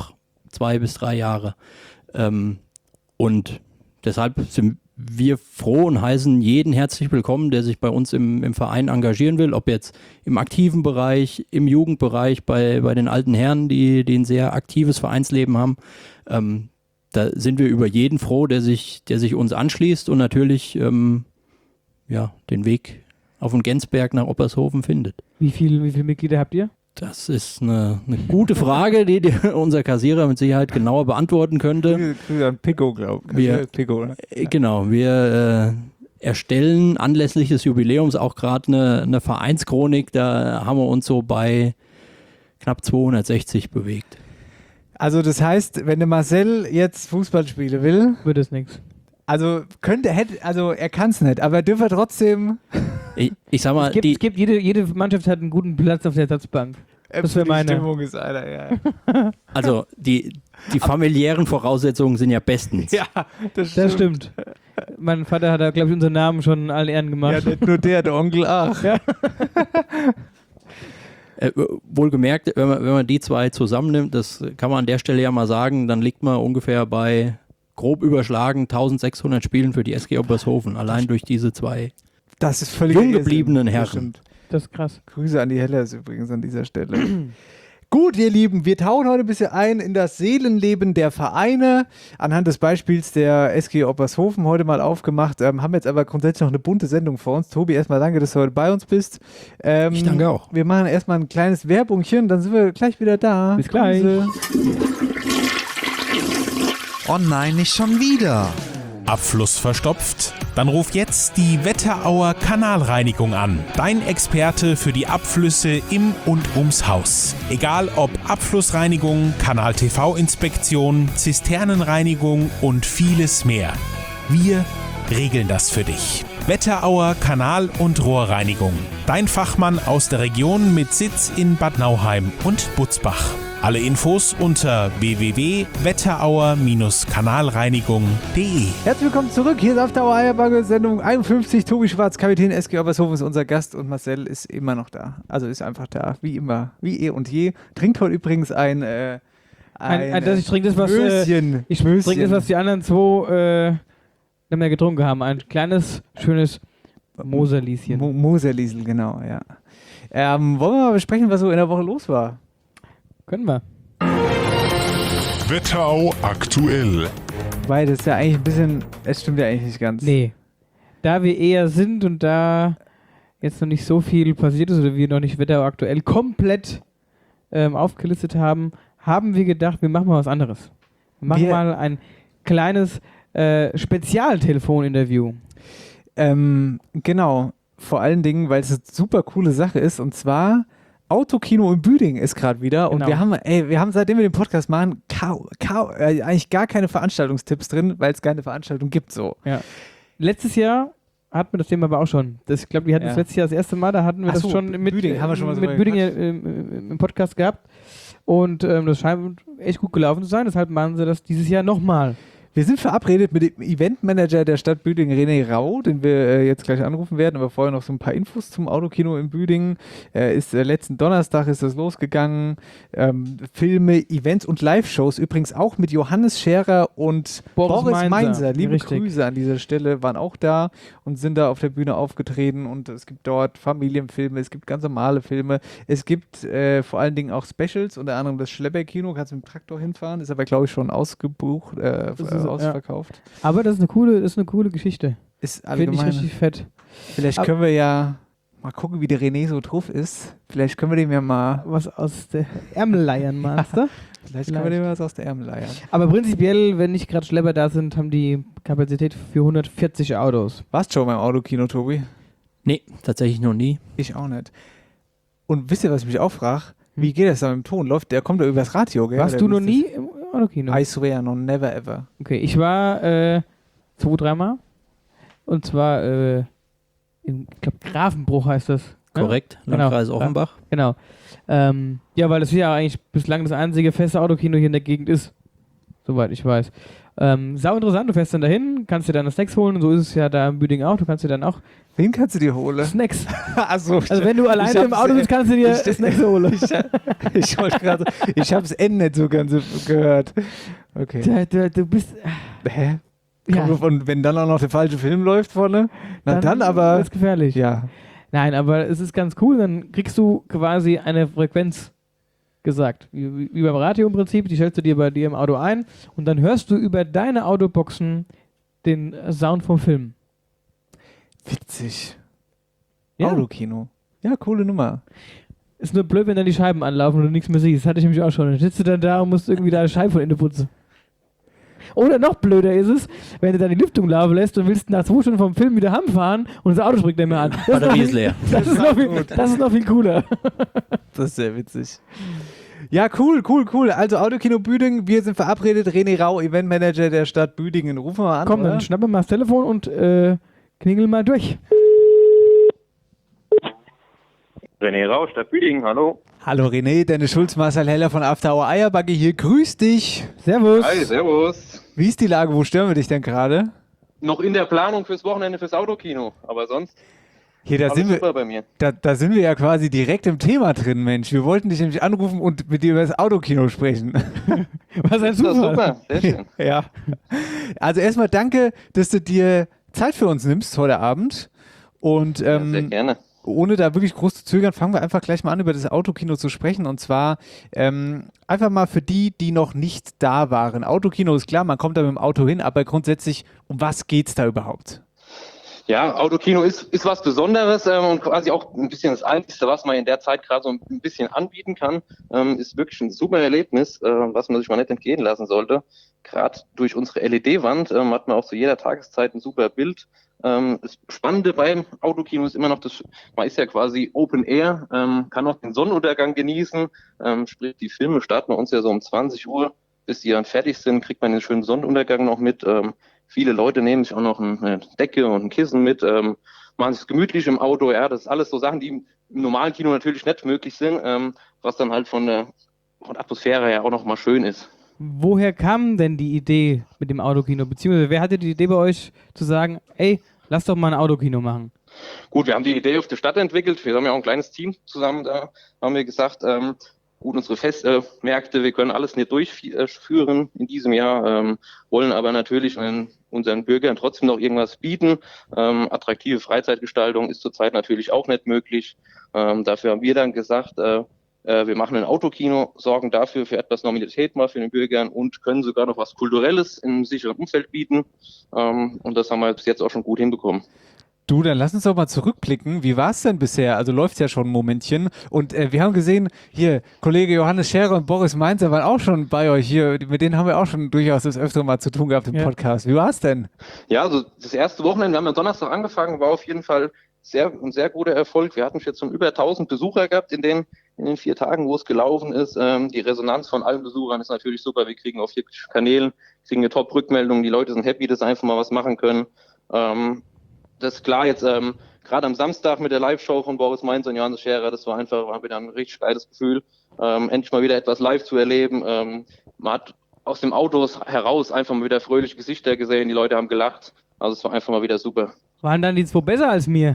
S5: zwei bis drei Jahre. Ähm, und deshalb sind wir froh und heißen jeden herzlich willkommen, der sich bei uns im, im Verein engagieren will, ob jetzt im aktiven Bereich, im Jugendbereich, bei, bei den alten Herren, die, die ein sehr aktives Vereinsleben haben. Ähm, da sind wir über jeden froh, der sich, der sich uns anschließt und natürlich ähm, ja, den Weg auf den Gensberg nach Oppershofen findet.
S4: Wie viel, wie viele Mitglieder habt ihr?
S5: Das ist eine, eine gute Frage, die dir unser Kassierer mit Sicherheit genauer beantworten könnte.
S3: An Pico, glaube ich.
S5: Wir,
S3: Pico, ne?
S5: Genau, wir äh, erstellen anlässlich des Jubiläums auch gerade eine, eine Vereinschronik. Da haben wir uns so bei knapp zweihundertsechzig bewegt.
S3: Also das heißt, wenn der Marcel jetzt Fußball spielen will,
S4: Wird es nichts.
S3: also könnte, hätte, also er kann es nicht, aber er dürfte trotzdem.
S5: Ich, ich sag mal,
S4: Es gibt,
S5: die,
S4: es gibt jede, jede Mannschaft hat einen guten Platz auf der Ersatzbank. Das wäre
S3: die
S4: meine.
S3: Stimmung ist, Alter, ja.
S5: also die, die familiären Voraussetzungen sind ja bestens.
S3: Ja, das stimmt.
S4: Das stimmt. Mein Vater hat da, glaube ich, unseren Namen schon in allen Ehren
S3: Ja,
S4: gemacht.
S3: nicht nur der, der Onkel auch.
S4: Ja.
S5: Äh, wohlgemerkt, wenn man, wenn man die zwei zusammennimmt, das kann man an der Stelle ja mal sagen, dann liegt man ungefähr bei grob überschlagen eintausendsechshundert Spielen für die S G Oppershofen, allein durch diese zwei
S3: Das ist völlig
S5: jung gebliebenen
S3: Das
S5: Herren.
S3: stimmt.
S4: Das ist krass.
S3: Grüße an die Hellers übrigens an dieser Stelle. Gut, ihr Lieben, wir tauchen heute ein bisschen ein in das Seelenleben der Vereine. Anhand des Beispiels der S G Oppershofen heute mal aufgemacht. Ähm, haben jetzt aber grundsätzlich noch eine bunte Sendung vor uns. Tobi, erstmal danke, dass du heute bei uns bist. Ähm,
S5: Ich danke auch.
S3: Wir machen erstmal ein kleines Werbungchen, dann sind wir gleich wieder da.
S4: Bis gleich.
S3: Grüße.
S2: Oh nein, nicht schon wieder.
S1: Abfluss verstopft? Dann ruf jetzt die Wetterauer Kanalreinigung an. Dein Experte für die Abflüsse im und ums Haus. Egal ob Abflussreinigung, Kanal-T V-Inspektion, Zisternenreinigung und vieles mehr. Wir regeln das für dich. Wetterauer Kanal- und Rohrreinigung. Dein Fachmann aus der Region mit Sitz in Bad Nauheim und Butzbach. Alle Infos unter w w w punkt wetterauer kanalreinigung punkt d e.
S3: Herzlich willkommen zurück. Hier ist auf der Eierbagge Sendung einundfünfzig. Tobi Schwarz, Kapitän S G Oppershofen, ist unser Gast und Marcel ist immer noch da. Also ist einfach da, wie immer, wie eh und je. Trinkt heute übrigens ein, äh, ein,
S4: Ein, ein, das, ich trinke das, was, äh,
S3: Möschen.
S4: ich
S3: Möschen.
S4: trinke das, was die anderen zwei äh, nicht mehr getrunken haben. Ein kleines, schönes Moserlieschen.
S3: Mo Moserliesel, genau, ja. Ähm, wollen wir mal besprechen, was so in der Woche los war?
S4: Können wir.
S6: Wetterau aktuell.
S3: Weil das ist ja eigentlich ein bisschen, es stimmt ja eigentlich nicht ganz.
S4: Nee. Da wir eher sind und da jetzt noch nicht so viel passiert ist oder wir noch nicht Wetter aktuell komplett ähm, aufgelistet haben, haben wir gedacht, wir machen mal was anderes. Wir machen
S3: Wir-
S4: mal ein kleines äh, Spezialtelefoninterview.
S3: Ähm, genau, vor allen Dingen, weil es eine super coole Sache ist und zwar Autokino in Büdingen ist gerade wieder und
S4: Genau.
S3: wir haben, ey, wir haben seitdem wir den Podcast machen, kau, kau, äh, eigentlich gar keine Veranstaltungstipps drin, weil es keine Veranstaltung gibt so.
S4: Letztes Jahr hatten wir das Thema aber auch schon. Das, ich glaube, wir hatten
S3: Ja.
S4: das letztes Jahr das erste Mal, da hatten wir
S3: Ach
S4: das
S3: so,
S4: schon mit
S3: Büdingen, haben wir schon mal
S4: mit
S3: drüber
S4: Büdingen im, im Podcast gehabt. Und ähm, das scheint echt gut gelaufen zu sein, deshalb machen sie das dieses Jahr nochmal.
S3: Wir sind verabredet mit dem Eventmanager der Stadt Büdingen, René Rau, den wir äh, jetzt gleich anrufen werden, aber vorher noch so ein paar Infos zum Autokino in Büdingen. Äh, ist äh, letzten Donnerstag ist das losgegangen. Ähm, Filme, Events und Live-Shows, übrigens auch mit Johannes Scherer und
S4: Boris
S3: Boris, Mainzer.
S4: Mainzer,
S3: Liebe
S4: richtig.
S3: Grüße an dieser Stelle, waren auch da und sind da auf der Bühne aufgetreten und es gibt dort Familienfilme, es gibt ganz normale Filme, es gibt äh, vor allen Dingen auch Specials, unter anderem das Schlepper-Kino, kannst du mit dem Traktor hinfahren, ist aber glaube ich schon ausgebucht, äh,
S4: Das ist-
S3: ausverkauft.
S4: Aber das ist eine coole, das ist eine coole Geschichte.
S3: Ist
S4: Finde ich
S3: allgemein.
S4: richtig fett.
S3: Vielleicht
S4: Ab-
S3: können wir ja mal gucken, wie der René so drauf ist. Vielleicht können wir dem ja mal,
S4: Was aus der Ärmel leiern, meinst du?
S3: vielleicht können wir dem was aus der Ärmel leiern.
S4: Aber prinzipiell, wenn nicht gerade Schlepper da sind, haben die Kapazität für hundertvierzig Autos.
S3: Warst du schon beim Autokino, Tobi?
S5: Nee, tatsächlich noch nie.
S3: Ich auch nicht. Und wisst ihr, was ich mich auch frage?
S4: Hm?
S3: Wie geht das da mit dem Ton? Läuft, der kommt da übers Radio, gell?
S4: Warst
S3: Oder
S4: du
S3: wie
S4: noch
S3: ist
S4: nie im Autokino?
S3: das? I swear, no, never ever.
S4: Okay, ich war äh, zwei, dreimal. Und zwar äh, in, ich glaube, Grafenbruch heißt das. Ne?
S5: Korrekt,
S4: Genau.
S5: Landkreis
S4: Ja.
S5: Offenbach.
S4: Genau. Ähm, ja, weil das ja eigentlich bislang das einzige feste Autokino hier in der Gegend ist. Soweit ich weiß. Ähm, sau interessant, du fährst dann dahin, kannst dir deine Snacks holen und so ist es ja da im Büdingen auch. Du kannst dir dann auch
S3: Wen kannst du dir holen?
S4: Snacks.
S3: Achso.
S4: Also wenn du alleine im Auto sitzt, kannst du dir
S3: ich,
S4: Snacks holen.
S3: Ich, ich wollte gerade so, ich habe das Ende nicht so ganz gehört. Okay.
S4: Du, du, du bist...
S3: Hä?
S4: Ja,
S3: Und wenn dann auch noch der falsche Film läuft vorne, na dann, dann aber...
S4: Das ist gefährlich.
S3: Ja.
S4: Nein, aber es ist ganz cool, dann kriegst du quasi eine Frequenz gesagt. Wie, wie beim Radio im Prinzip, die stellst du dir bei dir im Auto ein und dann hörst du über deine Autoboxen den Sound vom Film.
S3: Witzig.
S4: Ja.
S3: Autokino. Ja, coole Nummer.
S4: Ist nur blöd, wenn dann die Scheiben anlaufen und du nichts mehr siehst. Das hatte ich nämlich auch schon. Dann sitzt du dann da und musst irgendwie deine Scheibe von innen putzen. Oder noch blöder ist es, wenn du dann die Lüftung laufen lässt und willst nach zwei Stunden vom Film wieder heimfahren und das Auto springt nicht mehr an. Das
S5: Batterie
S4: ist
S5: ist leer.
S4: Das ist, noch viel, das ist noch viel cooler.
S3: Das ist sehr witzig. Ja, cool, cool, cool. Also Autokino Büdingen, wir sind verabredet. René Rau, Eventmanager der Stadt Büdingen. Rufen wir mal an.
S4: Komm,
S3: oder?
S4: dann schnappen wir mal das Telefon und äh, klingeln mal durch.
S6: René Rau, Stadt Büdingen, hallo.
S3: Hallo René, Dennis Schulz, Marcel Heller von After Hour Eierbagge hier. Grüß dich.
S4: Servus.
S6: Hi, servus.
S3: Wie ist die Lage? Wo stören wir dich denn gerade?
S6: Noch in der Planung fürs Wochenende fürs Autokino, aber sonst
S3: Hier, da
S6: alles
S3: sind,
S6: super
S3: wir,
S6: bei mir.
S3: da, da sind wir ja quasi direkt im Thema drin, Mensch. Wir wollten dich nämlich anrufen und mit dir über das Autokino sprechen.
S4: Was ein
S6: Ist das
S4: Zufall.
S6: super, sehr schön.
S3: Ja. Also erstmal danke, dass du dir Zeit für uns nimmst heute Abend. Und
S6: Ja,
S3: ähm,
S6: sehr gerne.
S3: ohne da wirklich groß zu zögern, fangen wir einfach gleich mal an, über das Autokino zu sprechen. Und zwar ähm, einfach mal für die, die noch nicht da waren. Autokino ist klar, man kommt da mit dem Auto hin, aber grundsätzlich, um was geht's da überhaupt?
S6: Ja, Autokino ist, ist was Besonderes ähm, und quasi auch ein bisschen das Einzige, was man in der Zeit gerade so ein bisschen anbieten kann. Ähm, ist wirklich ein super Erlebnis, äh, was man sich mal nicht entgehen lassen sollte. Gerade durch unsere L E D-Wand ähm, hat man auch zu jeder Tageszeit ein super Bild. Ähm, das Spannende beim Autokino ist immer noch, das, man ist ja quasi Open Air, ähm, kann auch den Sonnenuntergang genießen. Ähm, sprich, die Filme starten bei uns ja so um zwanzig Uhr. Bis die dann fertig sind, kriegt man den schönen Sonnenuntergang noch mit. Ähm, Viele Leute nehmen sich auch noch eine Decke und ein Kissen mit, ähm, machen es gemütlich im Auto. Ja, das ist alles so Sachen, die im normalen Kino natürlich nicht möglich sind, ähm, was dann halt von der, von der Atmosphäre her auch noch mal schön ist.
S4: Woher kam denn die Idee mit dem Autokino? Beziehungsweise wer hatte die Idee bei euch zu sagen, ey, lass doch mal ein Autokino machen?
S6: Gut, wir haben die Idee auf der Stadt entwickelt. Wir haben ja auch ein kleines Team zusammen da, haben wir gesagt, ähm, gut, unsere Festmärkte, äh, wir können alles nicht durchführen in diesem Jahr, ähm, wollen aber natürlich äh, unseren Bürgern trotzdem noch irgendwas bieten. Ähm, attraktive Freizeitgestaltung ist zurzeit natürlich auch nicht möglich. Ähm, dafür haben wir dann gesagt, äh, äh, wir machen ein Autokino, sorgen dafür für etwas Normalität mal für den Bürgern und können sogar noch was Kulturelles im sicheren Umfeld bieten. Ähm, und das haben wir bis jetzt auch schon gut hinbekommen.
S3: Du, dann lass uns doch mal zurückblicken. Wie war es denn bisher? Also läuft es ja schon ein Momentchen. Und äh, wir haben gesehen, hier, Kollege Johannes Scherer und Boris Mainzer waren auch schon bei euch hier. Mit denen haben wir auch schon durchaus das öfter mal zu tun gehabt im
S4: Ja.
S3: Podcast. Wie war es denn?
S6: Ja, also das erste Wochenende, wir haben am Donnerstag angefangen, war auf jeden Fall sehr, ein sehr guter Erfolg. Wir hatten jetzt schon über tausend Besucher gehabt in den, in den vier Tagen, wo es gelaufen ist. Ähm, die Resonanz von allen Besuchern ist natürlich super. Wir kriegen auf vier Kanälen, kriegen eine Top-Rückmeldung. Die Leute sind happy, dass sie einfach mal was machen können. Ähm, das ist klar, jetzt ähm, gerade am Samstag mit der Live-Show von Boris Mainz und Johannes Scherer, das war einfach war wieder ein richtig geiles Gefühl, ähm, endlich mal wieder etwas live zu erleben. Ähm, man hat aus dem Auto heraus einfach mal wieder fröhliche Gesichter gesehen, die Leute haben gelacht. Also es war einfach mal wieder super.
S4: Waren dann die zwei besser als mir?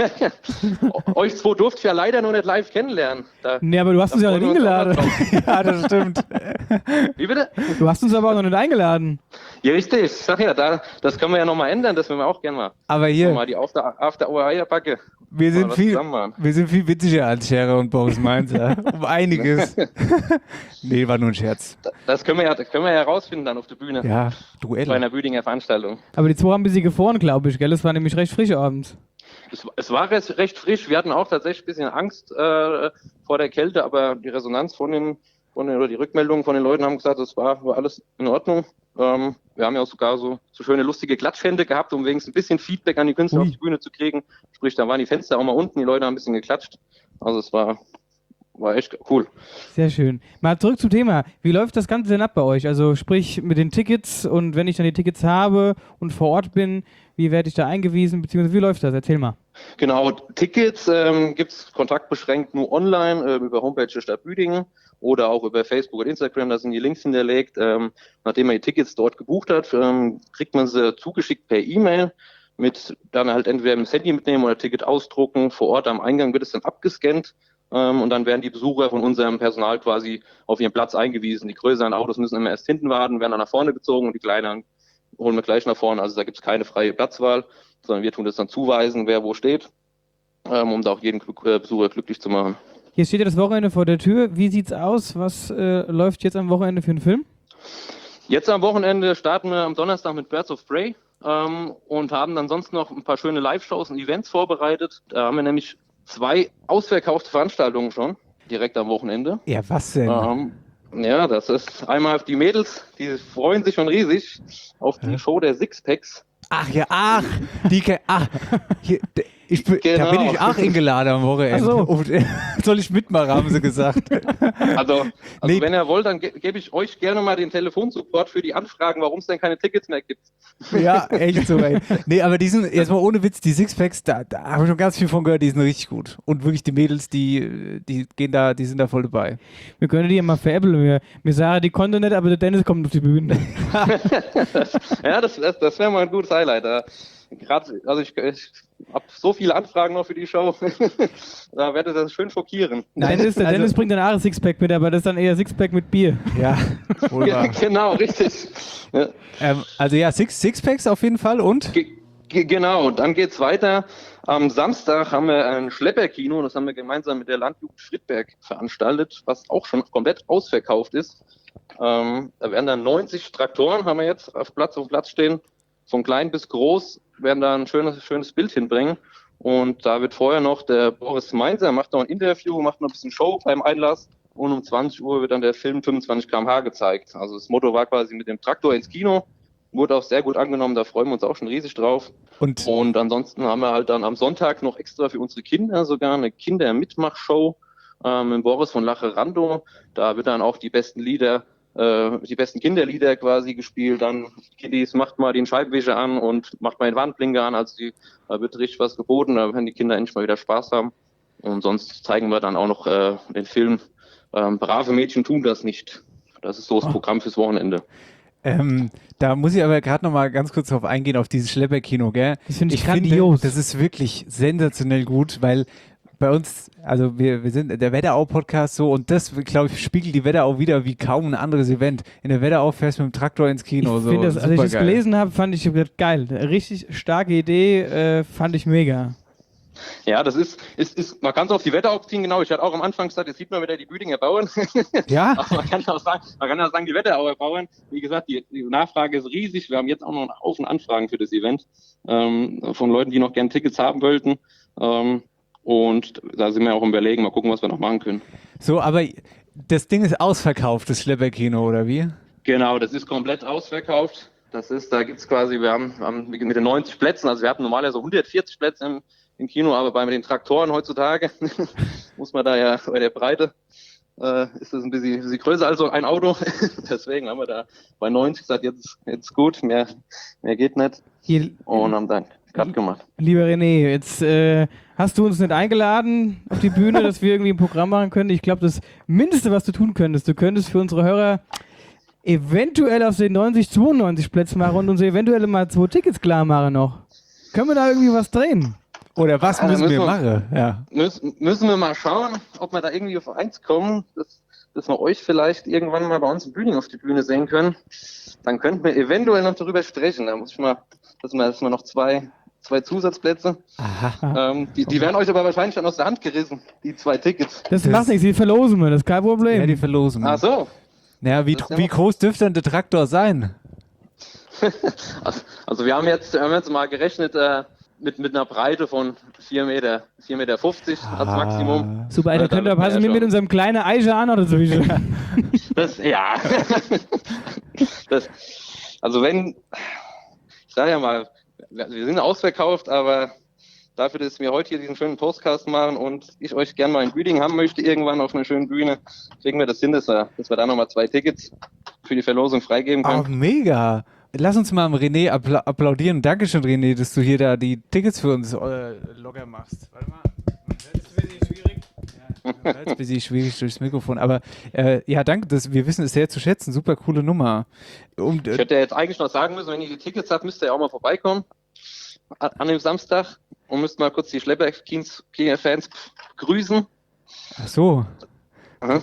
S6: Euch zwei durfte ich ja leider noch nicht live kennenlernen. Da,
S4: Nee, aber du hast uns ja
S6: freuen
S4: nicht
S6: wir uns auch
S4: eingeladen.
S6: mal drauf.
S3: Ja, das stimmt.
S6: Wie bitte?
S4: Du hast uns aber auch noch nicht eingeladen.
S6: Ja, richtig. Ich sag ja, da, das können wir ja nochmal ändern, das würden wir auch gerne mal.
S3: Aber hier,
S6: Mal die After, After Hour Eierbacke.
S3: wir
S6: mal
S3: sind,
S6: was
S3: viel,
S6: zusammen machen.
S3: wir sind viel witziger als Scherer und Boris Mainzer. Um einiges. Nee, war nur ein Scherz.
S6: Das können wir ja, das können wir ja herausfinden dann auf der Bühne.
S3: Ja,
S6: Bei
S3: Duell.
S6: einer Büdinger Veranstaltung.
S4: Aber die zwei haben ein bisschen gefroren, glaube ich, gell? Es war nämlich recht frisch abends.
S6: Es, es war recht, recht frisch. Wir hatten auch tatsächlich ein bisschen Angst äh, vor der Kälte, aber die Resonanz von den, von den, oder die Rückmeldungen von den Leuten haben gesagt, es war, war alles in Ordnung. Ähm, wir haben ja auch sogar so, so schöne lustige Klatschhände gehabt, um wenigstens ein bisschen Feedback an die Künstler
S4: Ui.
S6: auf die Bühne zu kriegen. Sprich, da waren die Fenster auch mal unten, die Leute haben ein bisschen geklatscht. Also es war, war echt cool.
S4: Sehr schön. Mal zurück zum Thema. Wie läuft das Ganze denn ab bei euch? Also sprich mit den Tickets und wenn ich dann die Tickets habe und vor Ort bin, wie werde ich da eingewiesen, beziehungsweise wie läuft das? Erzähl mal.
S6: Genau, Tickets ähm, gibt es kontaktbeschränkt nur online äh, über Homepage der Stadt Büdingen oder auch über Facebook und Instagram, da sind die Links hinterlegt. Ähm, nachdem man die Tickets dort gebucht hat, ähm, kriegt man sie zugeschickt per E-Mail mit dann halt entweder im Handy mitnehmen oder Ticket ausdrucken. Vor Ort am Eingang wird es dann abgescannt ähm, und dann werden die Besucher von unserem Personal quasi auf ihren Platz eingewiesen. Die größeren Autos müssen immer erst hinten warten, werden dann nach vorne gezogen und die kleineren holen wir gleich nach vorne. Also da gibt es keine freie Platzwahl, sondern wir tun das dann zuweisen, wer wo steht, ähm, um da auch jeden Besucher glücklich zu machen.
S4: Hier steht ja das Wochenende vor der Tür. Wie sieht's aus? Was äh, läuft jetzt am Wochenende für einen Film?
S6: Jetzt am Wochenende starten wir am Donnerstag mit Birds of Prey ähm, und haben dann sonst noch ein paar schöne Live-Shows und Events vorbereitet. Da haben wir nämlich zwei ausverkaufte Veranstaltungen schon, direkt am Wochenende.
S3: Ja, was denn?
S6: Ähm, ja, das ist einmal die Mädels, die freuen sich schon riesig auf die
S3: ja.
S6: Show der Sixpacks.
S3: Ach ja, ach, die, ach, hier, ich,
S6: Genau.
S3: Da bin ich auch eingeladen am Wochenende.
S4: Ach so.
S3: Und, soll ich mitmachen, haben sie gesagt.
S6: Also, also
S3: Nee.
S6: wenn ihr wollt, dann ge gebe ich euch gerne mal den Telefonsupport für die Anfragen, warum es denn keine Tickets mehr gibt.
S3: Ja, echt so, ey. Nee, aber die sind, jetzt mal ohne Witz, die Sixpacks, da, da habe ich schon ganz viel von gehört, die sind richtig gut. Und wirklich die Mädels, die, die gehen da, die sind da voll dabei.
S4: Wir können die ja mal veräppeln. Wir, wir sagen, die konnte nicht, aber der Dennis kommt auf die Bühne.
S6: Ja, das, das, das wäre mal ein gutes Highlight. Da. Gerade, also ich, ich habe so viele Anfragen noch für die Show. Da werde ich das schön schockieren.
S4: Der Dennis, der
S3: also-
S4: Dennis bringt dann auch ein Sixpack mit, aber das ist dann eher Sixpack mit Bier.
S3: Ja, wohl
S6: Ja,
S3: wahr.
S6: genau, richtig. Ja.
S3: ähm, also ja, Six, Sixpacks auf jeden Fall und?
S6: Ge ge genau, dann geht's weiter. Am Samstag haben wir ein Schlepperkino, das haben wir gemeinsam mit der Landjugend Friedberg veranstaltet, was auch schon komplett ausverkauft ist. Ähm, da werden dann neunzig Traktoren, haben wir jetzt auf Platz auf Platz stehen, von klein bis groß, werden da ein schönes, schönes Bild hinbringen. Und da wird vorher noch der Boris Meinzer, macht noch ein Interview, macht noch ein bisschen Show beim Einlass. Und um zwanzig Uhr wird dann der Film fünfundzwanzig Kilometer pro Stunde gezeigt. Also das Motto war quasi mit dem Traktor ins Kino. Wurde auch sehr gut angenommen, da freuen wir uns auch schon riesig drauf.
S3: Und
S6: Und ansonsten haben wir halt dann am Sonntag noch extra für unsere Kinder sogar eine Kinder-Mitmach-Show ähm, mit Boris von Lacherando. Da wird dann auch die besten Lieder, äh, die besten Kinderlieder quasi gespielt. Dann Kiddies, macht mal den Scheibenwischer an und macht mal den Wandblinker an. Also die, da wird richtig was geboten, da werden die Kinder endlich mal wieder Spaß haben. Und sonst zeigen wir dann auch noch äh, den Film ähm, Brave Mädchen tun das nicht. Das ist so das Programm fürs Wochenende.
S3: ähm, da muss ich aber gerade noch mal ganz kurz drauf eingehen, auf dieses Schlepperkino, gell?
S4: Das finde ich
S3: finde,
S4: grandios.
S3: das ist wirklich sensationell gut, weil bei uns, also wir, wir sind der Wetterau-Podcast so und das, glaube ich, spiegelt die Wetterau wieder wie kaum ein anderes Event. In der Wetterau fährst du mit dem Traktor ins Kino.
S4: Ich
S3: so.
S4: finde das, als ich das
S3: Supergeil.
S4: gelesen habe, fand ich gedacht, geil. Richtig starke Idee, äh, fand ich mega.
S6: Ja, das ist, ist, ist man kann es auf die Wetterau ziehen, genau. Ich hatte auch am Anfang gesagt, jetzt sieht man wieder die Büdinger Bauern.
S3: Ja?
S6: Aber man kann auch sagen, man kann auch sagen, die Wetterauer Bauern. Wie gesagt, die, die Nachfrage ist riesig. Wir haben jetzt auch noch einen Haufen Anfragen für das Event ähm, von Leuten, die noch gerne Tickets haben wollten. Ähm, und da sind wir auch im Überlegen, mal gucken, was wir noch machen können.
S3: So, aber das Ding ist ausverkauft, das Schlepperkino, oder wie?
S6: Genau, das ist komplett ausverkauft. Das ist, da gibt's quasi, wir haben, haben mit den neunzig Plätzen, also wir hatten normalerweise so hundertvierzig Plätze im, im Kino, aber bei den Traktoren heutzutage muss man da ja bei der Breite äh, ist das ein bisschen, ein bisschen größer als so ein Auto. Deswegen haben wir da bei neunzig gesagt, jetzt jetzt gut, mehr mehr geht nicht.
S4: Hier,
S6: Und haben dann Cut gemacht.
S4: lieber René, jetzt äh, hast du uns nicht eingeladen auf die Bühne, dass wir irgendwie ein Programm machen können. Ich glaube, das Mindeste, was du tun könntest, du könntest für unsere Hörer eventuell aus den neunzig, zweiundneunzig Plätzen machen und uns eventuell mal zwei Tickets klar machen noch. Können wir da irgendwie was drehen?
S3: Oder was
S6: Ja, dann
S3: müssen wir
S6: müssen wir-
S3: machen? Ja.
S6: Müssen, müssen wir mal schauen, ob wir da irgendwie auf eins kommen, dass, dass wir euch vielleicht irgendwann mal bei uns in Bühning auf die Bühne sehen können. Dann könnten wir eventuell noch darüber sprechen. Da muss ich mal, dass wir, dass wir noch zwei, zwei Zusatzplätze.
S3: Aha.
S6: Ähm, die, die werden euch aber wahrscheinlich dann aus der Hand gerissen, die zwei Tickets.
S4: Das,
S3: Das-
S4: macht nichts, die verlosen wir, das ist kein Problem.
S3: Ja, die verlosen.
S6: Ach so.
S3: Ja, wie,
S6: Das ist ja
S3: wie
S6: noch-
S3: groß dürfte denn der Traktor sein?
S6: Also, also wir haben jetzt, wir haben jetzt mal gerechnet äh, mit, mit einer Breite von vier Meter, vier Meter fünfzig als
S3: Ah.
S6: Maximum.
S4: Super, da
S6: Ja,
S4: könnt ihr
S6: da-
S4: passen
S6: ja,
S4: wir mit
S6: schon.
S4: unserem kleinen Eiche an oder so.
S6: Das, ja. Das, also wenn, ich sage ja mal, wir sind ausverkauft, aber dafür, dass wir heute hier diesen schönen Podcast machen und ich euch gerne mal in Büdingen haben möchte, irgendwann auf einer schönen Bühne, kriegen wir das hin, dass wir, dass wir da nochmal zwei Tickets für die Verlosung freigeben
S3: Oh,
S6: können.
S3: mega. Lass uns mal am René appla applaudieren. Dankeschön, René, dass du hier da die Tickets für uns äh, locker machst. Warte mal. Das ist ein bisschen schwierig. Ja. Jetzt ein bisschen schwierig durchs Mikrofon, aber äh, ja, danke, das, wir wissen es sehr zu schätzen. Super coole Nummer. Und,
S6: Ich
S3: äh,
S6: hätte jetzt eigentlich noch sagen müssen, wenn ihr die Tickets habt, müsst ihr ja auch mal vorbeikommen an, an dem Samstag und müsst mal kurz die Schlepper-Fans grüßen.
S3: ach so.
S6: Aha.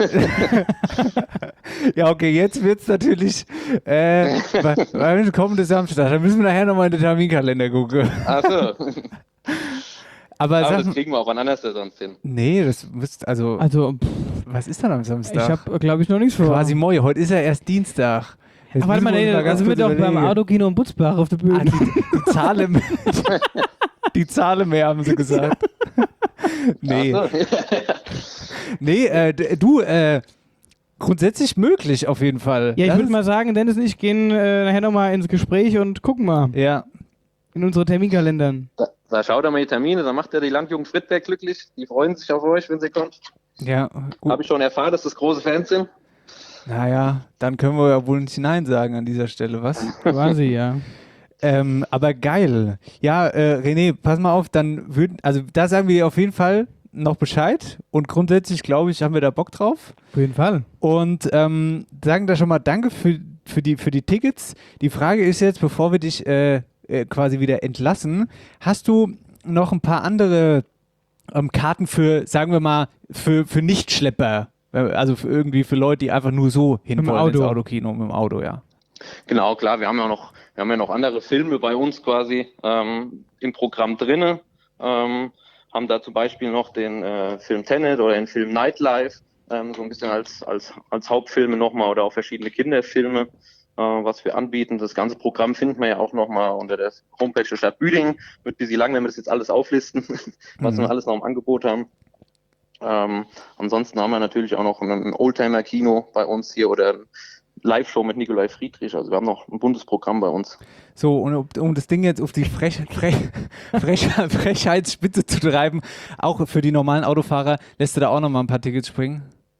S3: Ja, okay, jetzt wird es natürlich äh, weil kommende Samstag. Da müssen wir nachher nochmal in den Terminkalender gucken.
S6: Also,
S3: Aber,
S6: aber
S3: sag,
S6: das kriegen wir auch an anders sonst hin.
S3: nee, das müsst, also,
S4: Also, pff,
S3: was ist dann am Samstag?
S4: ich habe, glaube ich, noch nichts vor.
S3: Quasi Moi, heute ist ja erst Dienstag. Jetzt
S4: Ach, warte mal,
S3: müssen wir
S4: nee,
S3: uns
S4: da sind wir
S3: kurz
S4: doch beim
S3: überlegen.
S4: Autokino in Butzbach auf der Bühne.
S3: Ah, die, die Zahle mehr. Die Zahle mehr, haben sie gesagt. Nee,
S6: Ach so.
S3: nee äh, d- du, äh, grundsätzlich möglich auf jeden Fall.
S4: Ja, ich
S3: Das
S4: würde
S3: ist-
S4: mal sagen, Dennis und ich gehen äh, nachher nochmal ins Gespräch und gucken mal
S3: Ja,
S4: in unsere Terminkalendern.
S6: Da, da schaut er mal die Termine, da macht er die Landjugend Friedberg glücklich. Die freuen sich auf euch, wenn sie kommt.
S3: ja, gut.
S6: Habe ich schon erfahren, dass das große Fans sind.
S3: Naja, dann können wir ja wohl nicht Nein sagen an dieser Stelle, was?
S4: Quasi, ja.
S3: ähm, aber geil. Ja, äh, René, pass mal auf, dann würden, also da sagen wir auf jeden Fall noch Bescheid und grundsätzlich, glaube ich, haben wir da Bock drauf
S4: Auf jeden Fall.
S3: und ähm, sagen da schon mal Danke für, für, die, für die Tickets. Die Frage ist jetzt, bevor wir dich äh, äh, quasi wieder entlassen, hast du noch ein paar andere ähm, Karten für, sagen wir mal, für, für Nichtschlepper? Äh, Also für irgendwie für Leute, die einfach nur so
S4: Mit dem
S3: hinwollen ins
S4: Auto.
S3: Autokino mit dem Auto, ja.
S6: Genau, klar, wir haben ja noch, wir haben ja noch andere Filme bei uns quasi ähm, im Programm drinne. Ähm, haben da zum Beispiel noch den äh, Film Tenet oder den Film Nightlife, ähm, so ein bisschen als, als, als Hauptfilme nochmal oder auch verschiedene Kinderfilme, äh, was wir anbieten. Das ganze Programm finden wir ja auch nochmal unter der Homepage der Stadt Büdingen. Wird ein bisschen lang, wenn wir das jetzt alles auflisten, was
S3: Mhm.
S6: wir alles noch im Angebot haben. Ähm, ansonsten haben wir natürlich auch noch ein, ein Oldtimer-Kino bei uns hier oder ein Live-Show mit Nikolai Friedrich. Also wir haben noch ein buntes Programm bei uns.
S3: So, und um, um das Ding jetzt auf die Frech, Frech, Frech, Frechheitsspitze zu treiben, auch für die normalen Autofahrer, lässt du da auch nochmal ein paar Tickets springen?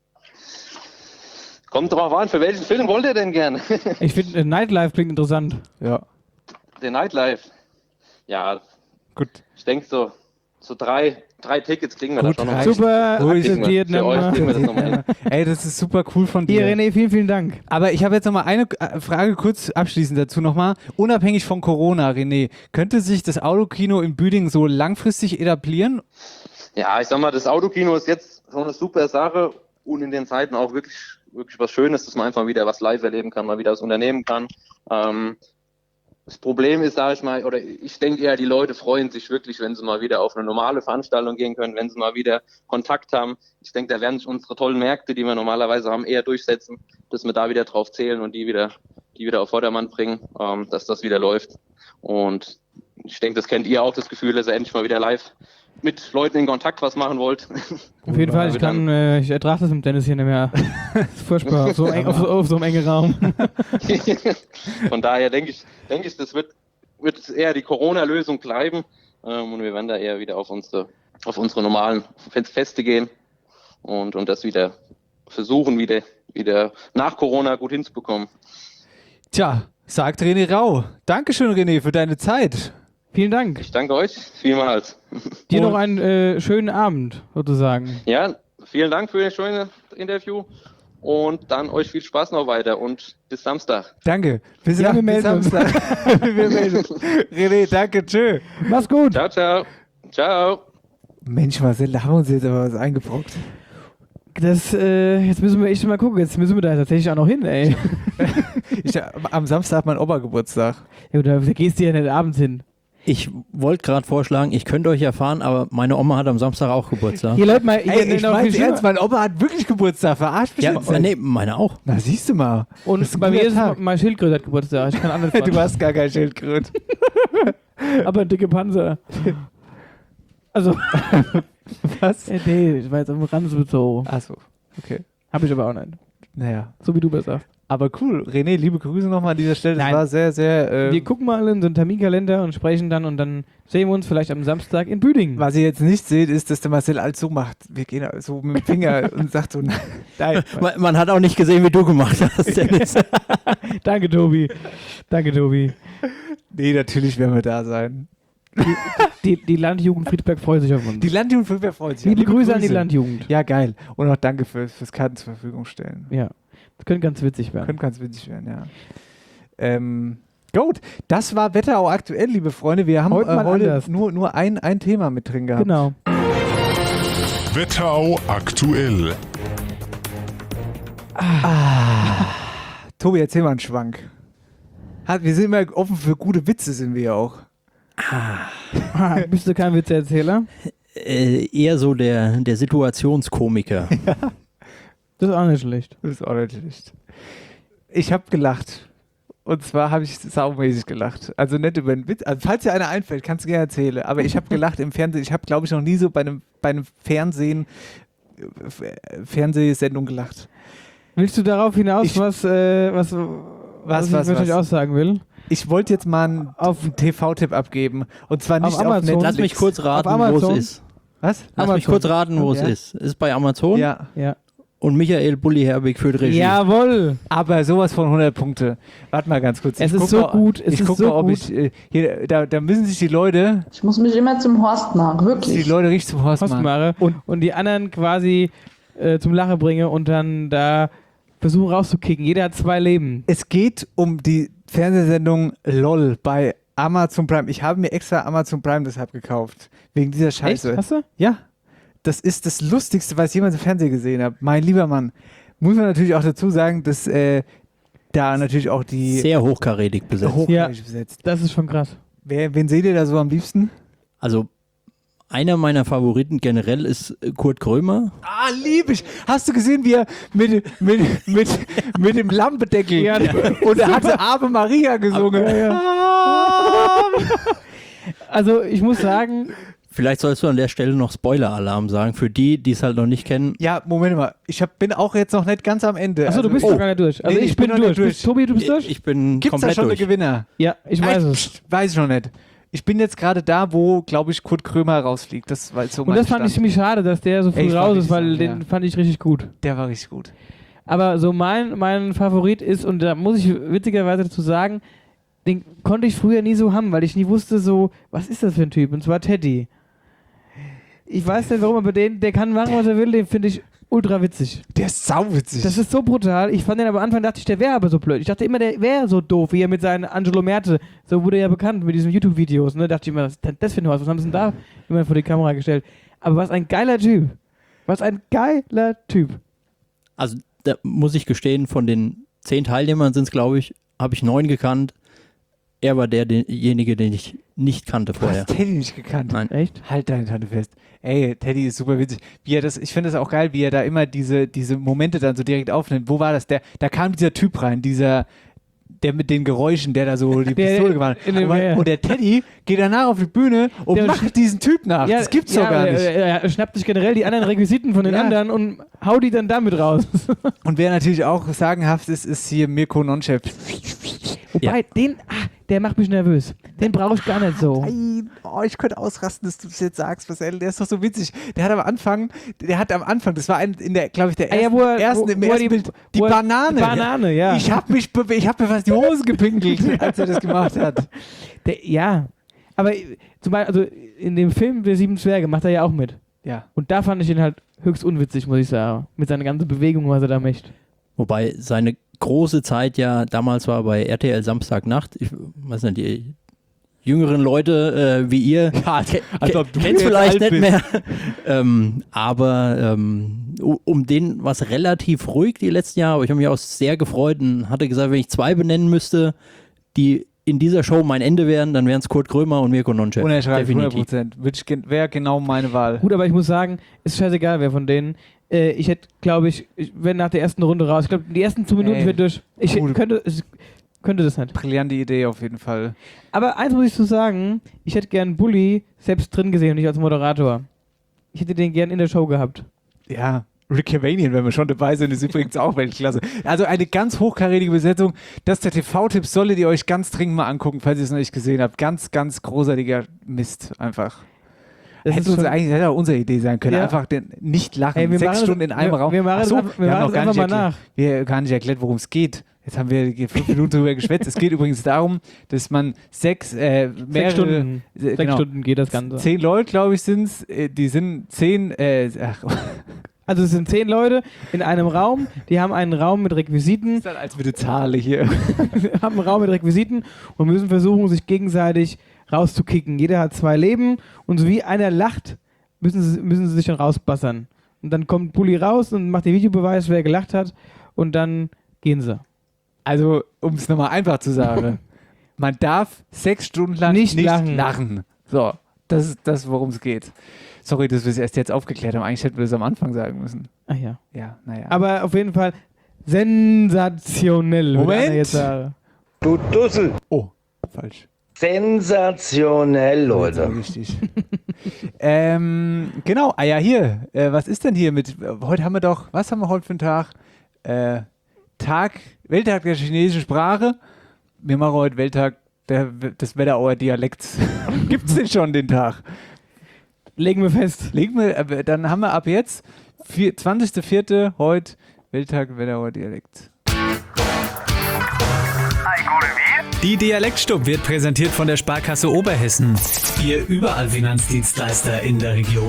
S6: Kommt drauf an, für welchen Film wollt ihr denn gerne?
S4: Ich finde, äh, Nightlife klingt interessant.
S3: Ja,
S6: Der Nightlife. Ja,
S3: gut.
S6: ich denke so, so drei, drei Tickets kriegen wir
S3: Gut,
S6: da schon noch.
S3: reicht.
S4: Super
S3: Ruhig.
S4: akzeptiert.
S6: Für euch kriegen wir das nochmal hin.
S3: Ey, das ist super cool von
S4: Hier,
S3: dir.
S4: René, vielen, vielen Dank.
S3: Aber ich habe jetzt nochmal eine äh, Frage kurz abschließend dazu nochmal. Unabhängig von Corona, René, könnte sich das Autokino in Büdingen so langfristig etablieren?
S6: Ja, ich sag mal, das Autokino ist jetzt schon eine super Sache und in den Zeiten auch wirklich, wirklich was Schönes, dass man einfach wieder was live erleben kann, mal wieder was unternehmen kann. Ähm, das Problem ist, sage ich mal, oder ich denke eher, die Leute freuen sich wirklich, wenn sie mal wieder auf eine normale Veranstaltung gehen können, wenn sie mal wieder Kontakt haben. Ich denke, da werden sich unsere tollen Märkte, die wir normalerweise haben, eher durchsetzen, dass wir da wieder drauf zählen und die wieder, die wieder auf Vordermann bringen, ähm, dass das wieder läuft. Und ich denke, das kennt ihr auch, das Gefühl, dass ihr endlich mal wieder live mit Leuten in Kontakt was machen wollt.
S4: Auf jeden Fall, ich kann, äh, ich ertrage das mit Dennis hier nicht mehr. Das ist furchtbar, auf so, eng, auf, so, auf so einem engen Raum.
S6: Von daher denke ich, denke ich, das wird, wird eher die Corona-Lösung bleiben. Ähm, und wir werden da eher wieder auf unsere, auf unsere normalen Feste gehen und, und das wieder versuchen, wieder, wieder nach Corona gut hinzubekommen.
S3: Tja, sagt René Rau. Dankeschön, René, für deine Zeit.
S4: Vielen Dank.
S6: Ich danke euch vielmals.
S4: Dir
S3: Und-
S4: noch einen äh, schönen Abend, sozusagen.
S6: Ja, vielen Dank für das schöne Interview und dann euch viel Spaß noch weiter und bis Samstag.
S3: Danke. Bis,
S4: Ja,
S3: nach-
S4: wir
S3: bis
S4: melden uns.
S3: Samstag. Wir melden uns. René, danke, tschö.
S4: Mach's gut.
S6: Ciao, ciao. Ciao.
S3: Mensch, Marcel, da haben wir uns jetzt aber was eingebrockt.
S4: Das, äh, jetzt müssen wir echt mal gucken. Jetzt müssen wir da tatsächlich auch noch hin, ey.
S3: Ich, am Samstag hat mein Opa Geburtstag.
S4: Ja, da, da gehst du ja nicht abends hin.
S5: Ich wollte gerade vorschlagen, ich könnte euch erfahren, aber meine Oma hat am Samstag auch Geburtstag.
S4: Hier, Leute, mal,
S3: Ey,
S4: hier,
S3: ich
S4: noch
S3: meine
S4: viel
S3: ernst,
S4: schlimmer.
S3: mein Opa hat wirklich Geburtstag. Verarscht mich
S5: Ja,
S3: jetzt
S5: äh,
S3: nicht.
S5: nee, meine auch.
S3: Na, siehst du mal. Das
S4: Und
S3: ist ein
S4: bei mir
S3: guter
S4: ist
S3: Tag.
S4: mein Schildkröte hat Geburtstag. Ich kann anders
S3: Du
S4: fahren.
S3: hast gar kein Schildkröte.
S4: Aber ein dicke Panzer. Also,
S3: Was?
S4: äh, nee, ich war jetzt am Rand bezogen.
S3: Achso, okay.
S4: Hab ich aber auch nicht.
S3: Naja.
S4: So wie du das sagst.
S3: Aber cool. René, liebe Grüße nochmal an dieser Stelle. Das
S4: Nein.
S3: war sehr, sehr... Äh,
S4: Wir gucken mal in so einen Terminkalender und sprechen dann und dann sehen wir uns vielleicht am Samstag in Büdingen.
S3: was ihr jetzt nicht seht, ist, dass der Marcel alles so macht. Wir gehen so mit dem Finger und sagt so, nein.
S5: Man, man hat auch nicht gesehen, wie du gemacht hast, Dennis.
S4: Danke, Tobi. Danke, Tobi.
S3: Nee, natürlich werden wir da sein.
S4: Die, die, die Landjugend Friedberg freut sich auf uns.
S3: Die Landjugend Friedberg freut sich.
S4: Liebe, Liebe Grüße, Grüße an die Landjugend.
S3: Ja, geil. Und auch danke für, fürs Karten zur Verfügung stellen.
S4: Ja, das könnte ganz witzig werden.
S3: Könnte ganz witzig werden, ja. Ähm, gut, das war Wetterau aktuell, liebe Freunde. Wir haben
S4: heute,
S3: äh, heute
S4: nur,
S3: nur ein, ein Thema mit drin gehabt.
S4: Genau.
S7: Wetterau aktuell.
S3: Ah. Tobi, erzähl mal einen Schwank. Hat, wir sind immer offen für gute Witze, sind wir ja auch.
S4: Ah. Bist du kein Witzeerzähler?
S5: Äh, eher so der, der Situationskomiker.
S3: Ja.
S4: Das ist auch nicht schlecht.
S3: Das ist auch nicht schlecht. Ich habe gelacht. Und zwar habe ich saumäßig gelacht. Also nicht über einen Witz. Also falls dir einer einfällt, kannst du gerne erzählen. Aber ich habe gelacht im Fernsehen. Ich habe, glaube ich, noch nie so bei einem, bei einem Fernsehen, äh, Fernsehsendung gelacht.
S4: Willst du darauf hinaus,
S3: ich,
S4: was, äh, was, was,
S3: was,
S4: ich
S3: was,
S4: wahrscheinlich
S3: was?
S4: aussagen will?
S3: Ich wollte jetzt mal einen, auf einen T V-Tipp abgeben. Und zwar nicht
S4: auf,
S3: auf,
S4: auf
S3: Netflix.
S5: Lass mich kurz raten, wo es ist.
S3: Was?
S5: Lass
S4: Amazon.
S5: mich kurz raten, wo
S3: Ja.
S5: es ist. Ist bei Amazon.
S3: Ja.
S4: Ja.
S5: Und Michael Bulli-Herbig führt Regie.
S4: Jawohl!
S3: Aber sowas von hundert Punkte. Warte mal ganz kurz.
S4: Es
S3: ich
S4: ist so
S3: mal,
S4: gut, es
S3: ich
S4: ist
S3: gucke
S4: so
S3: mal, ob
S4: gut.
S3: ich. Äh, hier, da, da müssen sich die Leute.
S8: Ich muss mich immer zum Horst machen,
S3: Die
S8: wirklich.
S3: Leute richtig zum Horst
S4: Horst
S3: machen.
S4: mache und, und die anderen quasi äh, zum Lachen bringe und dann da versuchen rauszukicken. Jeder hat zwei Leben.
S3: Es geht um die Fernsehsendung LOL bei Amazon Prime. Ich habe mir extra Amazon Prime deshalb gekauft. Wegen dieser Scheiße.
S4: Echt? Hast du?
S3: Ja. Das ist das Lustigste, was ich jemals im Fernsehen gesehen habe. Mein lieber Mann. Muss man natürlich auch dazu sagen, dass äh, da natürlich auch die
S5: Sehr hochkarätig besetzt.
S3: hochkarätig besetzt.
S4: Das ist schon krass.
S3: Wer, wen seht ihr da so am liebsten?
S5: Also einer meiner Favoriten generell ist Kurt Krömer.
S3: Ah, lieb ich. Hast du gesehen, wie er mit, mit, mit, mit dem Lampendeckel
S4: Ja,
S3: und er hatte Ave Maria gesungen.
S4: Ja, ja.
S3: Ah.
S4: Also ich muss sagen,
S5: Vielleicht sollst du an der Stelle noch Spoiler-Alarm sagen, für die, die es halt noch nicht kennen.
S3: Ja, Moment mal. Ich hab, bin auch jetzt noch nicht ganz am Ende.
S4: achso, du
S3: Also-
S4: bist
S3: Oh.
S4: noch gar nicht durch. Also
S3: Nee,
S4: ich,
S3: ich
S4: bin,
S3: bin noch
S4: durch.
S3: nicht
S4: Bist, Tobi, du bist durch?
S5: Ich bin
S3: Gibt's da
S5: komplett
S3: schon
S5: durch.
S3: einen Gewinner?
S4: Ja, ich weiß
S3: Nein,
S4: es.
S3: pst, weiß ich noch nicht. Ich bin jetzt gerade da, wo, glaube ich, Kurt Krömer rausfliegt. Das war so
S4: Und
S3: mein
S4: das fand ich
S3: Stand.
S4: ziemlich schade, dass der so
S3: Ey,
S4: früh
S3: ich war
S4: raus ist,
S3: richtig
S4: weil
S3: sauer,
S4: den
S3: ja.
S4: fand ich richtig gut.
S3: Der war richtig gut.
S4: Aber so mein, mein Favorit ist, und da muss ich witzigerweise dazu sagen, den konnte ich früher nie so haben, weil ich nie wusste so, was ist das für ein Typ? Und zwar Teddy. Ich weiß nicht warum, aber den, der kann machen, was er will, den finde ich ultra witzig.
S3: Der ist sauwitzig.
S4: Das ist so brutal. Ich fand den aber am Anfang, dachte ich, der wäre aber so blöd. Ich dachte immer, der wäre so doof, wie er mit seinen Angelo Merte, so wurde er ja bekannt mit diesen YouTube-Videos. Ne? Dachte ich immer, was ist denn das für ein Haus? Was haben sie denn da immer vor die Kamera gestellt? Aber was ein geiler Typ. Was ein geiler Typ.
S5: Also da muss ich gestehen, von den zehn Teilnehmern sind es, glaube ich, habe ich neun gekannt. Er war der, derjenige, den ich nicht kannte
S3: Du
S5: vorher.
S3: hast Teddy nicht gekannt.
S5: Nein.
S4: Echt?
S3: Halt deine Tante fest. Ey, Teddy ist super witzig. Wie er das, ich finde das auch geil, wie er da immer diese, diese Momente dann so direkt aufnimmt. Wo war das? Der, da kam dieser Typ rein, dieser, der mit den Geräuschen, der da so die
S4: Der
S3: Pistole gewarnt
S4: in
S3: hat.
S4: dem
S3: Und,
S4: Meer.
S3: und der Teddy geht danach auf die Bühne und
S4: Der
S3: macht diesen Typ nach. das gibt's doch
S4: ja,
S3: gar
S4: er-
S3: nicht.
S4: Er, er schnappt sich generell die anderen Requisiten von den
S3: Ja.
S4: anderen und haut die dann damit raus.
S3: Und wer natürlich auch sagenhaft ist, ist hier Mirko Nonchef.
S4: Wobei, den, ah, der macht mich nervös. Den brauche ich gar nicht so.
S3: Nein, oh, ich könnte ausrasten, dass du das jetzt sagst, Marcel. Der ist doch so witzig. Der hat am Anfang, der hat am Anfang, das war ein, in der, glaube ich, der
S4: Ah, ja,
S3: ersten,
S4: wo er-
S3: ersten,
S4: wo-
S3: im
S4: wo er
S3: ersten
S4: die-
S3: Bild, die
S4: wo er-
S3: Banane.
S4: die Banane, ja.
S3: Ich habe mich, be- ich habe mir fast die Hose gepinkelt, als er das gemacht hat.
S4: Der, ja. Aber äh, zum Beispiel, also in dem Film Der Sieben Zwerge macht er ja auch mit.
S3: Ja.
S4: Und da fand ich ihn halt höchst unwitzig, muss ich sagen. Mit seiner ganzen Bewegung, was er da macht.
S5: Wobei seine große Zeit ja damals war bei R T L Samstagnacht. Ich weiß nicht, die jüngeren Leute äh, wie ihr
S3: Ja,
S5: ke
S3: als
S5: ke
S3: ob du
S5: kennt's
S3: jetzt
S5: vielleicht
S3: alt
S5: nicht mehr. ähm, aber ähm, u- um den war es relativ ruhig die letzten Jahre. Aber ich habe mich auch sehr gefreut und hatte gesagt, wenn ich zwei benennen müsste, die in dieser Show mein Ende wären, dann wären es Kurt Krömer und Mirko Nonchef.
S3: Unerschreiblich, hundert
S5: Definitiv.
S3: Prozent. Wäre genau meine Wahl.
S4: Gut, aber ich muss sagen, ist scheißegal, wer von denen. Äh, ich hätte, glaube ich, ich wenn nach der ersten Runde raus. Ich glaube, die ersten zwei Minuten
S3: Ey,
S4: wird durch. Ich
S3: cool.
S4: könnte, ich könnte das nicht.
S3: Brillante Idee auf jeden Fall.
S4: Aber eins muss ich so sagen, ich hätte gern Bulli selbst drin gesehen und nicht als Moderator. Ich hätte den gern in der Show gehabt.
S3: Ja, Rick Cavanian, wenn wir schon dabei sind, ist übrigens auch Weltklasse. Also eine ganz hochkarätige Besetzung. Das ist der T V-Tipp, solltet ihr euch ganz dringend mal angucken, falls ihr es noch nicht gesehen habt. Ganz, ganz großartiger Mist einfach.
S4: Das
S3: Hätte
S4: ist
S3: uns
S4: schon-
S3: eigentlich hätte auch unsere Idee sein können.
S4: Ja.
S3: Einfach den, nicht lachen.
S4: Ey, wir
S3: Sechs
S4: machen das-
S3: Stunden in einem
S4: wir-
S3: Raum.
S4: wir machen
S3: Ach so,
S4: das einfach- wir
S3: haben
S4: machen
S3: noch
S4: das
S3: gar nicht
S4: einfach mal
S3: erklärt,
S4: nach.
S3: Wir haben gar nicht erklärt, worum es geht. Jetzt haben wir hier fünf Minuten drüber geschwätzt. Es geht übrigens darum, dass man sechs, äh, mehrere,
S4: Sechs Stunden.
S3: Äh,
S4: Sechs
S3: genau,
S4: Stunden geht das Ganze.
S3: Zehn Leute, glaube ich, sind es. Äh, die sind zehn, äh, ach,
S4: Also es sind zehn Leute in einem Raum, die haben einen Raum mit Requisiten,
S3: ist dann als würde Zahle hier.
S4: haben einen Raum mit Requisiten und müssen versuchen, sich gegenseitig rauszukicken. Jeder hat zwei Leben und so wie einer lacht, müssen sie, müssen sie sich dann rausbassern. Und dann kommt Pulli raus und macht den Videobeweis, wer gelacht hat und dann gehen sie.
S3: Also, um es nochmal einfach zu sagen, man darf sechs Stunden lang
S4: Nicht
S3: nicht,
S4: lachen.
S3: lachen. So, das ist das, worum es geht. Sorry, dass wir es erst jetzt aufgeklärt haben. Eigentlich hätten wir das am Anfang sagen müssen.
S4: Ach ja.
S3: Ja, naja.
S4: Aber auf jeden Fall sensationell. würde
S3: Moment.
S4: einer jetzt sagen.
S7: Du Dussel.
S3: Oh, falsch.
S7: Sensationell,
S3: Das war
S7: Leute.
S3: richtig. ähm, genau, ah ja, hier. Äh, was ist denn hier mit, äh, heute haben wir doch, was haben wir heute für einen Tag? Äh, Tag, Welttag der chinesischen Sprache. Wir machen heute Welttag der, des Wetterauer Dialekts. Gibt es denn schon den Tag?
S4: Legen wir fest.
S3: Legen wir, äh, dann haben wir ab jetzt vier, zwanzigster vierter heute Welttag Wetterauer Dialekt.
S9: Die Dialektstub wird präsentiert von der Sparkasse Oberhessen. Ihr überall Finanzdienstleister in der Region.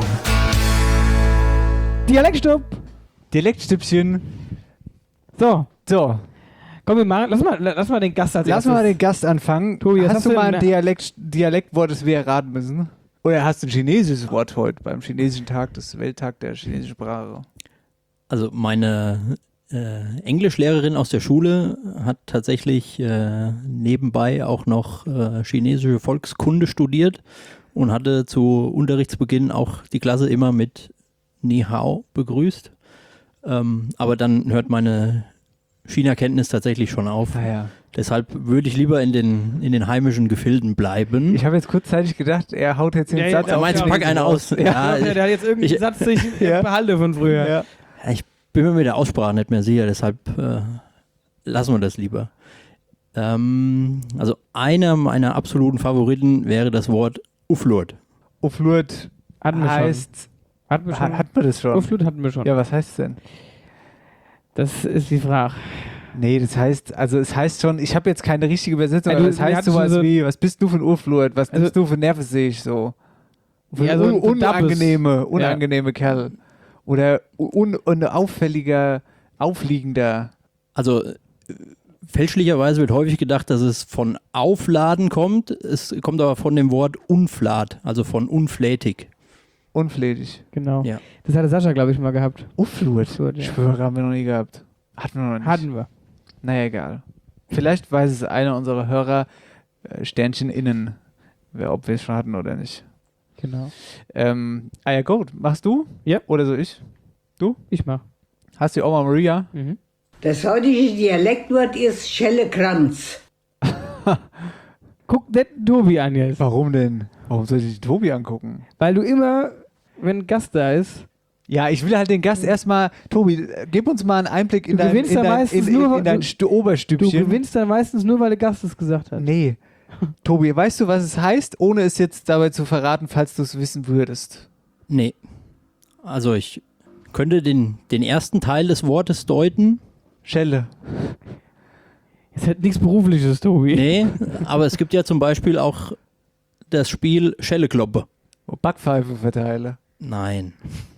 S4: Dialektstopp.
S3: Dialektstüppchen.
S4: So,
S3: So,
S4: komm, wir machen, lass mal, lass mal den Gast als
S3: lass
S4: erstes.
S3: mal den Gast anfangen.
S4: Tobi, was
S3: hast
S4: hast
S3: du
S4: du
S3: mal
S4: denn-
S3: ein Dialekt, Dialektwort, das wir erraten müssen? Oder hast du ein chinesisches Wort heute beim chinesischen Tag, das Welttag der chinesischen Sprache?
S5: Also meine äh, Englischlehrerin aus der Schule hat tatsächlich äh, nebenbei auch noch äh, chinesische Volkskunde studiert und hatte zu Unterrichtsbeginn auch die Klasse immer mit Ni Hao begrüßt. Ähm, aber dann hört meine China-Kenntnis tatsächlich schon auf.
S3: Naja.
S5: Deshalb würde ich lieber in den, in den heimischen Gefilden bleiben.
S3: Ich habe jetzt kurzzeitig gedacht, er haut jetzt den
S4: Ja,
S3: Satz
S4: ja,
S3: auf
S5: meinst du,
S3: den
S5: pack eine aus?
S3: Ja.
S4: Ja, der hat jetzt irgendeinen
S5: ich-
S4: Satz, den ich
S3: Ja.
S4: behalte von früher.
S3: Ja.
S5: Ich bin mir mit der Aussprache nicht mehr sicher, deshalb äh, lassen wir das lieber. Ähm, also einer meiner absoluten Favoriten wäre das Wort Uflurt.
S3: Uflurt
S4: Hatten wir
S3: heißt,
S4: schon. Hatten wir
S3: ha-
S4: schon.
S3: hat man das schon?
S4: Uflut hatten wir schon.
S3: Ja, was heißt es denn?
S4: Das ist die Frage.
S3: Nee, das heißt, also es heißt schon, ich habe jetzt keine richtige Übersetzung,
S4: Also,
S3: aber es
S4: wir
S3: heißt
S4: hatten
S3: sowas
S4: schon so-
S3: wie, was bist du für ein Urflurt, was
S4: Also-
S3: bist du für ein nervensig, so. Für
S4: Ja,
S3: ein
S4: so
S3: un
S4: ein
S3: unangenehme,
S4: Dappes.
S3: unangenehme Kerl. Oder un un auffälliger, aufliegender.
S5: Also äh, fälschlicherweise wird häufig gedacht, dass es von Aufladen kommt. Es kommt aber von dem Wort Unflat, also von unflätig.
S3: Unflätig.
S4: Genau.
S5: Ja.
S4: Das hatte Sascha, glaube ich, mal gehabt.
S3: Uflurt.
S4: Uflurt, ja.
S3: Ich schwöre, haben wir noch nie gehabt. Hatten wir noch nicht.
S4: Hatten wir.
S3: Naja, egal. Vielleicht weiß es einer unserer Hörer, äh, Sternchen innen, wer, ob wir es schon hatten oder nicht.
S4: Genau.
S3: Ähm, ah ja, gut. Machst du?
S4: Ja.
S3: Oder so ich?
S4: Ich mach.
S3: Hast du die Oma Maria?
S4: Mhm.
S10: Das heutige Dialektwort ist Schellekranz.
S4: Guck den Tobi an jetzt.
S3: Warum denn? Warum soll ich den Tobi angucken?
S4: Weil du immer, wenn ein Gast da ist,
S3: Ja, ich will halt den Gast erstmal, Tobi, äh, gib uns mal einen Einblick in
S4: Du
S3: dein,
S4: gewinnst
S3: in
S4: ja
S3: dein,
S4: meistens
S3: in, in,
S4: nur-
S3: in dein
S4: du-
S3: Stu- Oberstübchen.
S4: du gewinnst dann meistens nur, weil der Gast es gesagt hat.
S3: Nee. Tobi, weißt du, was es heißt, ohne es jetzt dabei zu verraten, falls du es wissen würdest?
S5: Nee. Also ich könnte den, den ersten Teil des Wortes deuten.
S3: Schelle.
S4: Es hat nichts Berufliches, Tobi.
S5: Nee, aber es gibt ja zum Beispiel auch das Spiel Schellekloppe.
S3: Backpfeife verteile.
S5: Nein.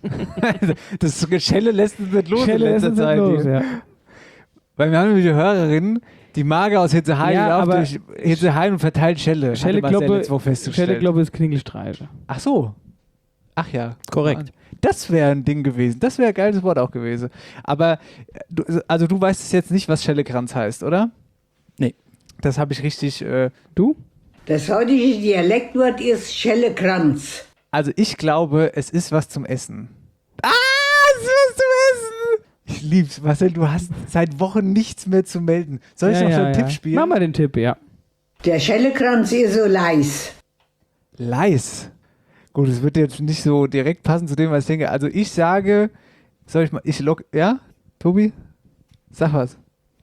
S3: Das Schelle lässt uns nicht los
S4: Schelle
S3: in
S4: ist
S3: letzter
S4: es
S3: Zeit.
S4: nicht los,
S3: hier.
S4: ja.
S3: Weil wir haben nämlich eine Hörerin, die Marge aus Hitzeheim
S4: Ja,
S3: läuft
S4: aber
S3: durch Hitzeheim und verteilt Schelle. Hatte Marcel
S4: Schellekloppe,
S3: letzte Woche festgestellt.
S4: Schellekloppe ist Klingelstreiche.
S3: Ach so. Ach ja.
S5: Korrekt.
S3: Das wäre ein Ding gewesen. Das wäre ein geiles Wort auch gewesen. Aber, äh, du, also du weißt es jetzt nicht, was Schellekranz heißt, oder?
S5: Nee.
S3: Das habe ich richtig, äh,
S4: Du?
S10: Das heutige Dialektwort ist Schellekranz.
S3: also ich glaube, es ist was zum Essen. Ah, es ist was zum Essen! Ich lieb's. Marcel, du hast seit Wochen nichts mehr zu melden. Soll ich
S4: Ja,
S3: noch
S4: ja,
S3: so einen
S4: ja.
S3: Tipp spielen?
S4: Mach mal den Tipp, ja.
S10: Der Schellekranz ist so leis.
S3: Leis. Gut, es wird jetzt nicht so direkt passen zu dem, was ich denke. Also ich sage, soll ich mal, ich log, ja? Tobi? Sag was.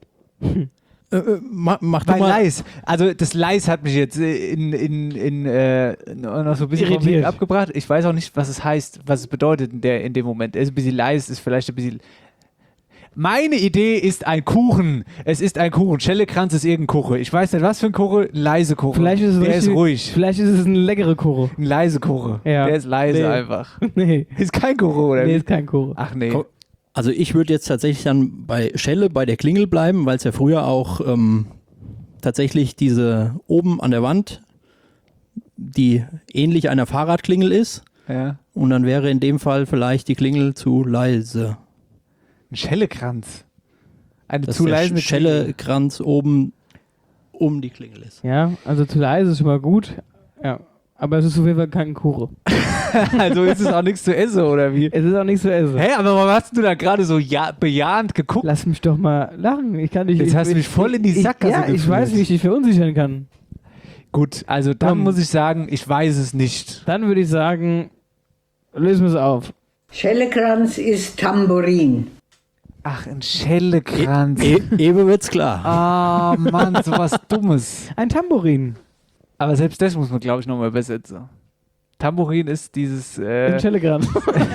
S5: Äh, äh, mach, mach du
S3: Bei
S5: mal.
S3: Leis. Also das Leis hat mich jetzt äh, in, in, in, äh, noch so ein bisschen vom
S4: Irritiert.
S3: Weg abgebracht. Ich weiß auch nicht, was es heißt, was es bedeutet in, der, in dem Moment. Er ist ein bisschen leis, ist vielleicht ein bisschen... Meine Idee ist ein Kuchen. Es ist ein Kuchen. Schellekranz ist irgendein Kuchen. Ich weiß nicht, was für ein Kuchen. Ein leise Kuchen.
S4: Vielleicht ist es
S3: Der
S4: richtig,
S3: ist ruhig.
S4: Vielleicht ist es ein leckerer Kuchen.
S3: Ein leise Kuchen.
S4: Ja.
S3: Der ist leise
S4: Nee.
S3: einfach.
S4: Nee.
S3: Ist kein Kuchen, oder?
S4: Nee,
S3: wie?
S4: ist kein Kuchen.
S3: Ach nee.
S5: Ko- Also ich würde jetzt tatsächlich dann bei Schelle, bei der Klingel bleiben, weil es ja früher auch ähm, tatsächlich diese oben an der Wand, die ähnlich einer Fahrradklingel ist.
S3: Ja.
S5: Und dann wäre in dem Fall vielleicht die Klingel zu leise.
S3: Ein Schellekranz. Eine
S5: Dass
S3: zu
S5: der
S3: leise
S5: Schellekranz oben um die Klingel ist.
S4: Ja, also zu leise ist immer gut. Ja. Aber es ist auf jeden Fall kein Kuchen.
S3: Also ist es auch nichts zu essen, oder wie?
S4: Es ist auch nichts zu essen.
S3: Hä, aber warum hast du da gerade so ja, bejahend geguckt?
S4: Lass mich doch mal lachen. Ich kann dich.
S3: Jetzt
S4: ich,
S3: hast du mich voll in die
S4: ich,
S3: Sackgasse
S4: Ja, ich
S3: geführt.
S4: weiß, wie ich dich verunsichern kann.
S3: Gut, also dann
S4: Komm.
S3: muss ich sagen, ich weiß es nicht.
S4: Dann würde ich sagen, lösen wir es auf.
S10: Schellekranz ist Tambourin.
S3: Ach, ein Schellekranz.
S5: E Eben wird's klar.
S3: Ah, Mann, sowas Dummes.
S4: Ein Tambourin.
S3: Aber selbst das muss man, glaube ich, nochmal übersetzen. Tambourin ist dieses... Äh,
S4: Ein Schellekranz.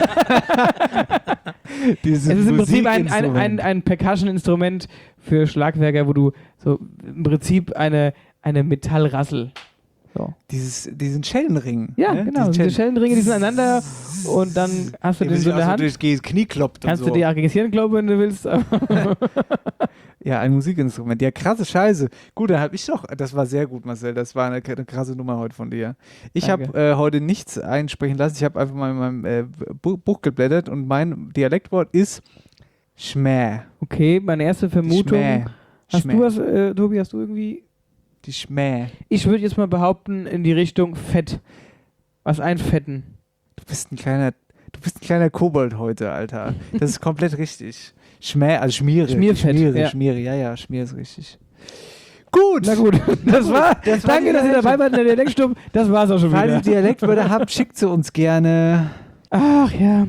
S3: dieses
S4: Es ist im Prinzip ein, ein,
S3: Musikinstrument.
S4: ein, ein Percussion-Instrument für Schlagwerker, wo du so im Prinzip eine, eine Metallrassel. So.
S3: Dieses, diesen Schellenring.
S4: Ja,
S3: ne?
S4: genau.
S3: Diesen
S4: Diese Schellenringe, die sind aneinander und dann hast du
S3: Ja,
S4: den
S3: bis
S4: so
S3: ich
S4: in der
S3: auch so
S4: Hand.
S3: durchs Knie kloppt und
S4: Kannst
S3: so.
S4: du dir argentieren, glaube ich, wenn du willst.
S3: Ja, ein Musikinstrument. Ja, krasse Scheiße. Gut, dann habe ich doch, das war sehr gut, Marcel, das war eine, eine krasse Nummer heute von dir. Ich habe
S4: Danke.
S3: äh, heute nichts einsprechen lassen, ich habe einfach mal in meinem äh, Bu- Buch geblättert und mein Dialektwort ist Schmäh.
S4: Okay, meine erste Vermutung.
S3: Schmäh.
S4: Hast
S3: Schmäh.
S4: du was, äh, Tobi, hast du irgendwie...
S3: Die Schmäh.
S4: Ich würde jetzt mal behaupten, in die Richtung Fett. Was einfetten.
S3: Du bist ein kleiner, du bist ein kleiner Kobold heute, Alter. Das ist komplett richtig. Schmäh, also Schmiere.
S4: Schmierfett,
S3: Schmiere,
S4: ja.
S3: Schmiere, ja, ja, Schmier ist richtig. Gut.
S4: Na gut, das war.
S3: Das war
S4: danke,
S3: die
S4: dass ihr dabei wart in der Dialektstube. Das war's auch schon
S3: Falls ihr
S4: wieder.
S3: Dialektwörter habt, schickt sie uns gerne.
S4: Ach ja.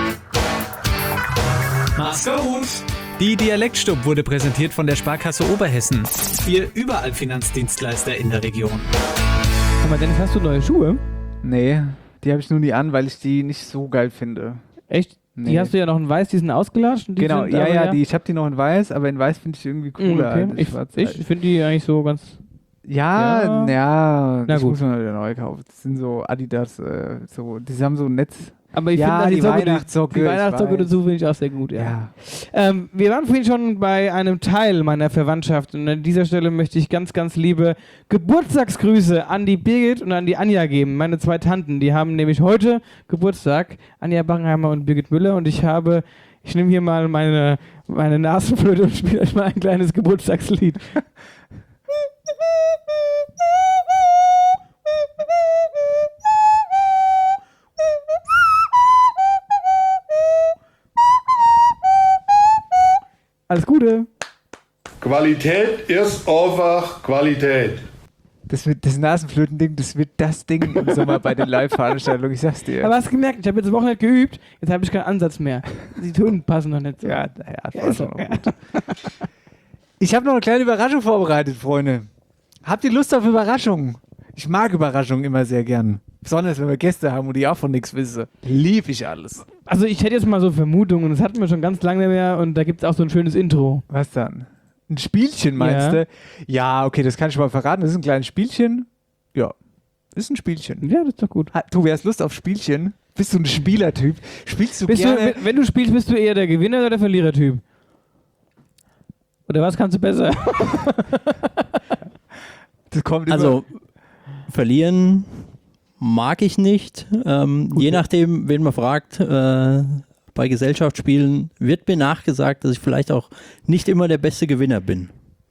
S9: Mach's gut. Die Dialektstub wurde präsentiert von der Sparkasse Oberhessen. Ihr überall Finanzdienstleister in der Region.
S4: Guck mal, Dennis, hast du neue Schuhe?
S3: Nee, die habe ich nur nie an, weil ich die nicht so geil finde.
S4: Echt?
S3: Nee.
S4: Die hast du ja noch in weiß, die sind ausgelatscht. Und die
S3: Genau,
S4: sind
S3: ja,
S4: aber
S3: ja, die, ich habe die noch in weiß, aber in weiß finde ich irgendwie
S4: Mm,
S3: cooler.
S4: okay.
S3: als in
S4: Ich,
S3: schwarz.
S4: ich finde die eigentlich so ganz.
S3: ja,
S4: Ja.
S3: ja,
S4: Na
S3: ich
S4: gut.
S3: muss mir wieder neu kaufen. Das sind so Adidas, äh, so, die haben so ein Netz.
S4: Aber ich
S3: Ja,
S4: finde
S3: die
S4: Socke,
S3: Weihnachtssocke,
S4: Die
S3: ich
S4: Weihnachtssocke
S3: weiß.
S4: dazu finde ich auch sehr gut, ja.
S3: Ja.
S4: Ähm, wir waren vorhin schon bei einem Teil meiner Verwandtschaft und an dieser Stelle möchte ich ganz, ganz liebe Geburtstagsgrüße an die Birgit und an die Anja geben. Meine zwei Tanten, die haben nämlich heute Geburtstag, Anja Backenheimer und Birgit Müller, und ich habe, ich nehme hier mal meine, meine Nasenflöte und spiele euch mal ein kleines Geburtstagslied. Alles Gute.
S11: Qualität ist einfach Qualität.
S3: Das, wird, das Nasenflöten-Ding, das wird das Ding im Sommer bei den Live-Veranstaltungen, ich sag's dir.
S4: Aber hast du gemerkt, ich habe jetzt eine Woche nicht geübt, jetzt habe ich keinen Ansatz mehr. Die Töne passen noch nicht so.
S3: ja, naja, das
S4: Ja,
S3: war
S4: ist
S3: schon
S4: so.
S3: noch gut. Ich habe noch eine kleine Überraschung vorbereitet, Freunde. Habt ihr Lust auf Überraschungen? Ich mag Überraschungen immer sehr gern. Besonders, wenn wir Gäste haben und die auch von nichts wissen. Lieb ich alles.
S4: Also ich hätte jetzt mal so Vermutungen, das hatten wir schon ganz lange mehr und da gibt es auch so ein schönes Intro.
S3: Was dann? Ein Spielchen, meinst
S4: Ja.
S3: du? Ja, okay, das kann ich mal verraten. Das ist ein kleines Spielchen. Ja, ist ein Spielchen.
S4: Ja, das ist doch gut.
S3: Ha, du wärst Lust auf Spielchen? Bist du ein Spielertyp? Spielst du
S4: Bist du,
S3: gerne?
S4: wenn, wenn du spielst, bist du eher der Gewinner oder der Verlierertyp? Oder was kannst du besser?
S3: Das kommt immer.
S5: Also, verlieren mag ich nicht. Ähm, je nachdem, wen man fragt, äh, bei Gesellschaftsspielen wird mir nachgesagt, dass ich vielleicht auch nicht immer der beste Gewinner bin.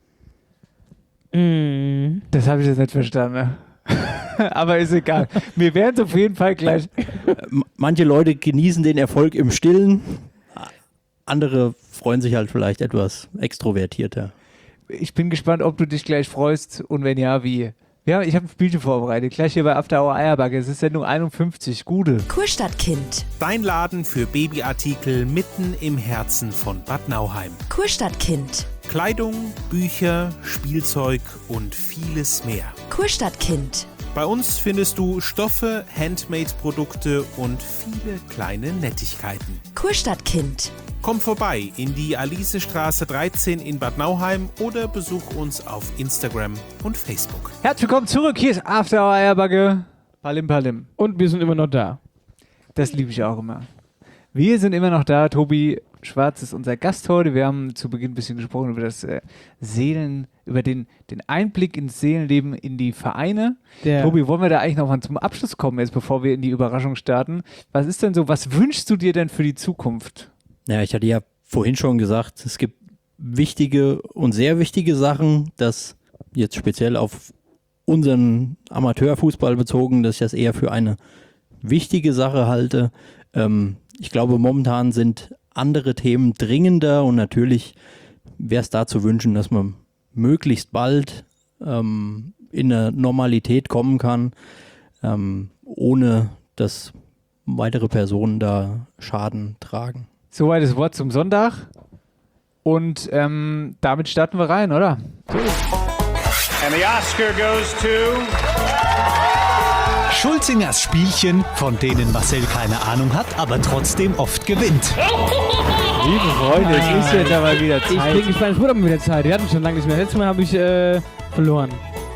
S4: Mm.
S3: Das habe ich jetzt nicht verstanden. Aber ist egal. Wir werden es auf jeden Fall gleich.
S5: M- Manche Leute genießen den Erfolg im Stillen, andere freuen sich halt vielleicht etwas extrovertierter.
S3: Ich bin gespannt, ob du dich gleich freust und wenn ja, wie. Ja, ich habe ein Spielchen vorbereitet. Gleich hier bei After Hour Eierbacke. Es ist Sendung einundfünfzig. Gute.
S12: Kurstadtkind.
S1: Dein Laden für Babyartikel mitten im Herzen von Bad Nauheim.
S12: Kurstadtkind.
S1: Kleidung, Bücher, Spielzeug und vieles mehr.
S12: Kurstadtkind.
S1: Bei uns findest du Stoffe, Handmade-Produkte und viele kleine Nettigkeiten.
S12: Kurstadtkind.
S1: Komm vorbei in die Alisestraße dreizehn in Bad Nauheim oder besuch uns auf Instagram und Facebook.
S3: Herzlich willkommen zurück, hier ist After Hour Eierbacke. Palim Palim.
S4: Und wir sind immer noch da.
S3: Das liebe ich auch immer. Wir sind immer noch da. Tobi Schwarz ist unser Gast heute. Wir haben zu Beginn ein bisschen gesprochen über das äh, Seelen, über den, den Einblick ins Seelenleben in die Vereine.
S4: Der
S3: Tobi, wollen wir da eigentlich noch mal zum Abschluss kommen, jetzt bevor wir in die Überraschung starten? Was ist denn so, was wünschst du dir denn für die Zukunft?
S5: Ja, ich hatte ja vorhin schon gesagt, es gibt wichtige und sehr wichtige Sachen, dass jetzt speziell auf unseren Amateurfußball bezogen, dass ich das eher für eine wichtige Sache halte. Ähm, ich glaube, momentan sind andere Themen dringender und natürlich wäre es da zu wünschen, dass man möglichst bald ähm, in eine Normalität kommen kann, ähm, ohne dass weitere Personen da Schaden tragen.
S3: Soweit das Wort zum Sonntag. Und ähm, damit starten wir rein, oder? So.
S9: And the Oscar goes to Schulzingers Spielchen, von denen Marcel keine Ahnung hat, aber trotzdem oft gewinnt.
S3: Liebe Freunde, es ist jetzt aber wieder Zeit.
S4: Ich bin gespannt, es wurde aber wieder Zeit. Wir hatten schon lange nicht mehr. Letztes Mal habe ich äh, verloren.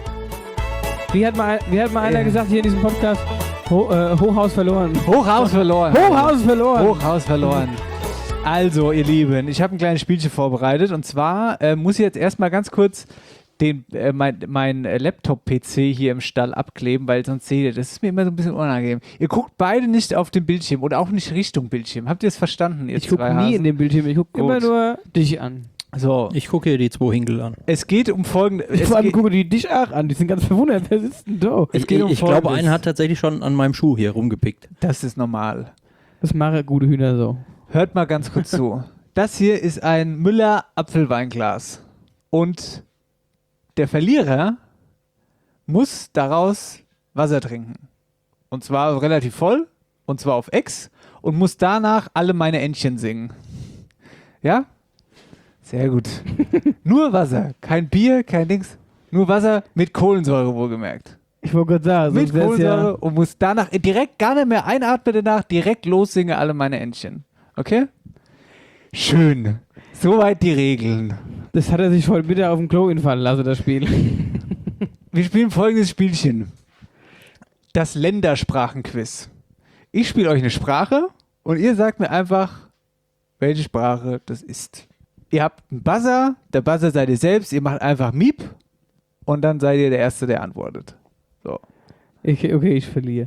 S4: Wie hat mal, wie hat mal einer gesagt hier in diesem Podcast? Ho, äh, Hochhaus verloren.
S3: Hochhaus verloren.
S4: Hochhaus verloren.
S3: Hochhaus verloren. Also, ihr Lieben, ich habe ein kleines Spielchen vorbereitet. Und zwar äh, muss ich jetzt erstmal ganz kurz den, äh, mein, mein Laptop-P C hier im Stall abkleben, weil sonst seht ihr, das ist mir immer so ein bisschen unangenehm. Ihr guckt beide nicht auf den Bildschirm oder auch nicht Richtung Bildschirm. Habt ihr es verstanden? Ihr
S4: Ich gucke nie
S3: Hasen?
S4: in den Bildschirm, ich gucke immer nur dich an.
S3: So.
S5: Ich gucke hier die zwei Hinkel an.
S3: Es geht um folgende.
S4: Ich
S3: es
S4: vor allem
S3: geht,
S4: gucke die dich auch an, die sind ganz verwundert. Wer sitzt denn da?
S3: es
S5: Ich,
S3: geht um
S5: ich glaube,
S3: Folgendes.
S5: einer hat tatsächlich schon an meinem Schuh hier rumgepickt.
S3: Das ist normal.
S4: Das machen gute Hühner so.
S3: Hört mal ganz kurz zu. Das hier ist ein Müller Apfelweinglas. Und der Verlierer muss daraus Wasser trinken. Und zwar relativ voll. Und zwar auf Ex. Und muss danach alle meine Entchen singen. Ja? Sehr gut. Nur Wasser. Kein Bier, kein Dings. Nur Wasser mit Kohlensäure wohlgemerkt.
S4: Ich wollte gerade sagen,
S3: Mit
S4: sonst wär's
S3: Kohlensäure
S4: ja...
S3: und muss danach direkt gar nicht mehr einatmen, danach direkt lossingen alle meine Entchen. Okay? Schön. Soweit die Regeln.
S4: Das hat er sich voll bitte auf dem Klo infallen lassen, das Spiel.
S3: Wir spielen folgendes Spielchen. Das Ländersprachenquiz. Ich spiele euch eine Sprache und ihr sagt mir einfach, welche Sprache das ist. Ihr habt einen Buzzer, der Buzzer seid ihr selbst, ihr macht einfach Miep und dann seid ihr der Erste, der antwortet. So.
S4: Ich, okay, ich verliere.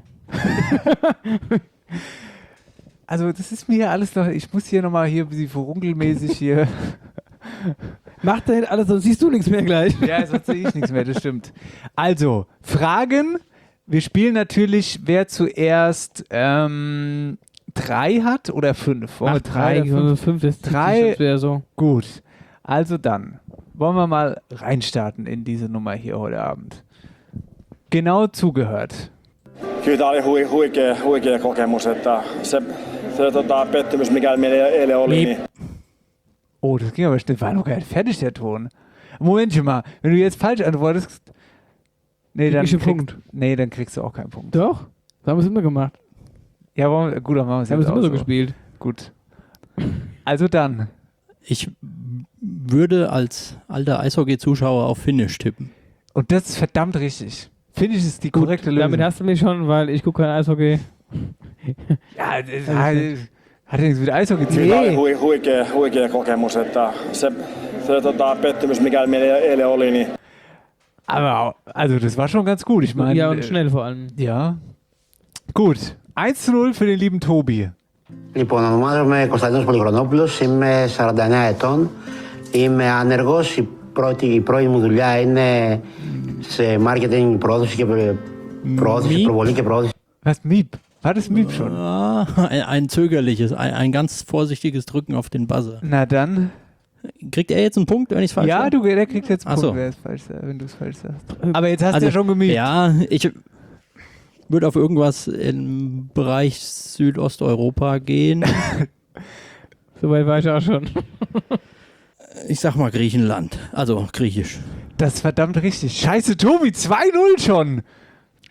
S3: Also das ist mir hier alles noch, ich muss hier nochmal hier ein bisschen verunkelmäßig hier.
S4: Macht da alles, sonst siehst du nichts mehr gleich.
S3: Ja, sonst sehe ich nichts mehr, das stimmt. Also, Fragen. Wir spielen natürlich, wer zuerst ähm, drei hat oder fünf. Wollen
S4: Ach,
S3: wir drei,
S4: drei,
S3: oder fünf?
S4: fünf, das
S3: Drei.
S4: wäre so.
S3: Gut. Also dann, wollen wir mal reinstarten in diese Nummer hier heute Abend. Genau zugehört.
S13: Kyllä tämä oli hui, huikea, huikea kokemus, että se, se tota, pettymys, mikä meillä eilen oli, niin
S3: Oh, das ging aber schnell. War noch gar nicht fertig, der Ton. Momentchen mal, wenn du jetzt falsch antwortest, nee, dann,
S4: Krieg ich einen
S3: kriegst, nee, dann kriegst du auch keinen Punkt.
S4: Doch, das haben wir es immer gemacht.
S3: Ja, wollen wir, gut, dann machen wir es
S4: Wir haben
S3: jetzt
S4: es immer
S3: auch
S4: so gespielt.
S3: Gut. Also dann.
S5: Ich würde als alter Eishockey-Zuschauer auf Finnisch tippen.
S3: Und das ist verdammt richtig. Finde ich, ist die korrekte
S4: Gut,
S3: Lösung.
S4: damit hast du mich schon, weil ich gucke kein Eishockey.
S3: Ja, das hat, hat ja nichts mit Eishockey zu tun.
S13: kyllä tämä oli hui, huikea, huikea kokemus, että se, se tota, pettymys, mikä meillä eilen oli, niin
S3: Aber, also das war schon ganz gut. Ich meine,
S4: Ja, und schnell vor allem.
S3: Ja. Gut. eins zu null für den lieben Tobi.
S14: Λοιπόν, ονομάζομαι Κωνσταντίνος Πολυχρονόπουλος, είμαι σαράντα εννέα ετών, είμαι άνεργος, η πρώτη, η πρώτη μου δουλειά είναι σε marketing, προώθηση και προώθηση, προβολή και προώθηση.
S3: Was, Miep? War das Miep schon?
S5: Ah, ein, ein zögerliches, ein, ein ganz vorsichtiges Drücken auf den Buzzer.
S3: Na dann.
S5: Kriegt er jetzt einen Punkt, wenn ich es falsch
S3: Ja,
S5: sage?
S3: du, der kriegt jetzt einen
S5: Ach
S3: Punkt,
S5: so.
S3: wer es falsch sagt, wenn du es falsch sagst. Aber jetzt hast
S5: Also,
S3: du ja schon gemiept.
S5: Ja, ich würde auf irgendwas im Bereich Südosteuropa gehen.
S4: Soweit war ich auch schon.
S5: Ich sag mal Griechenland, also griechisch.
S3: Das ist verdammt richtig. Scheiße, Tobi, zwei null schon.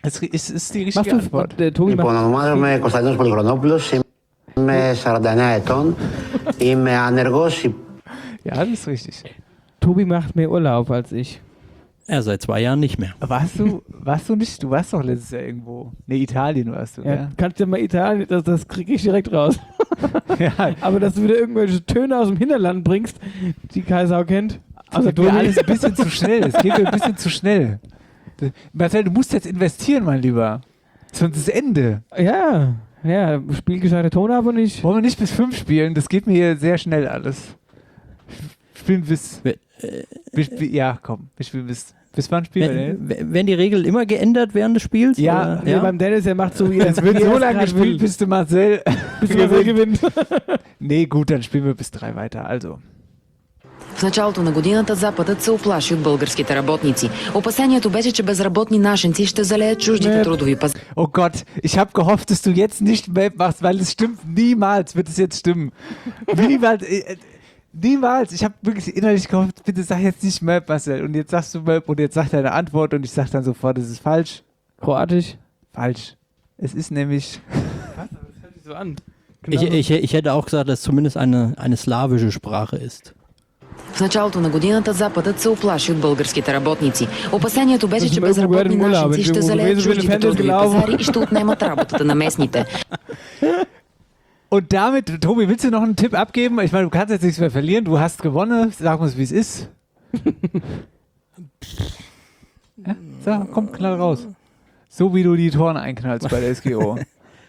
S3: Es ist, ist die richtige
S4: Machst
S3: Antwort.
S4: du, äh, Tobi,
S14: Λοιπόν, ονομάζομαι Κωνσταντίνος Πολυχρονόπουλος, είμαι σαράντα εννέα ετών, είμαι άνεργος.
S3: Ja, das ist richtig.
S4: Tobi macht mehr Urlaub als ich.
S5: Ja, seit zwei Jahren nicht mehr.
S3: Warst du, warst du nicht, du warst doch letztes Jahr irgendwo. Ne, Italien warst du,
S4: Ja,
S3: ja.
S4: kannst du mal Italien, das, das kriege ich direkt raus.
S3: ja.
S4: Aber dass du wieder irgendwelche Töne aus dem Hinterland bringst, die Kaisau kennt.
S3: Also du alles ein bisschen zu schnell. Es geht mir ein bisschen zu schnell. Marcel, du musst jetzt investieren, mein Lieber. Sonst ist Ende.
S4: Ja, ja, spiel gescheite Ton ab und ich.
S3: Wollen wir nicht bis fünf spielen? Das geht mir hier sehr schnell alles. Spielen bis.
S5: Äh,
S3: bis ja, komm. Wir spielen bis. Bis wann spielen wir denn?
S5: Wenn, werden die Regeln immer geändert während des Spiels?
S3: Ja,
S5: oder?
S4: Nee,
S5: ja?
S4: beim Dennis, der macht so wie
S3: Es wird so lange gespielt, bis du Marcel,
S4: bis du Marcel gewinnt.
S3: Nee, gut, dann spielen wir bis drei weiter. Also.
S15: В началото на годината Западът се оплаши от българските работници. Опасението беше, че безработни нашенци ще залеят чуждите трудови пазари.
S3: Oh Gott, ich habe gehofft, dass du jetzt nicht Map machst, weil es stimmt. Niemals wird es jetzt stimmen. Niemals. Äh, niemals. Ich habe wirklich innerlich gehofft, bitte sag jetzt nicht Map, Marcel. Und jetzt sagst du Map und jetzt sagt deine Antwort und ich sag dann sofort, es ist falsch.
S4: Kroatisch?
S3: Falsch. Es ist nämlich...
S4: Was? Das hört sich so an.
S5: Ich, ich, ich hätte auch gesagt, dass es zumindest eine, eine slawische Sprache ist.
S15: В началото на годината Западът се оплаши от българските работници. Опасението беше, че безработни нашенци ще залеят чуждите трудови пазари и ще отнемат работата на местните.
S3: Und damit, Tobi, willst du noch einen Tipp abgeben? Ich meine, du kannst jetzt nichts mehr verlieren. Du hast gewonnen. Sag uns, wie es ist. Ja? So, komm, knall raus. So wie du die Toren einknallst bei der S G O.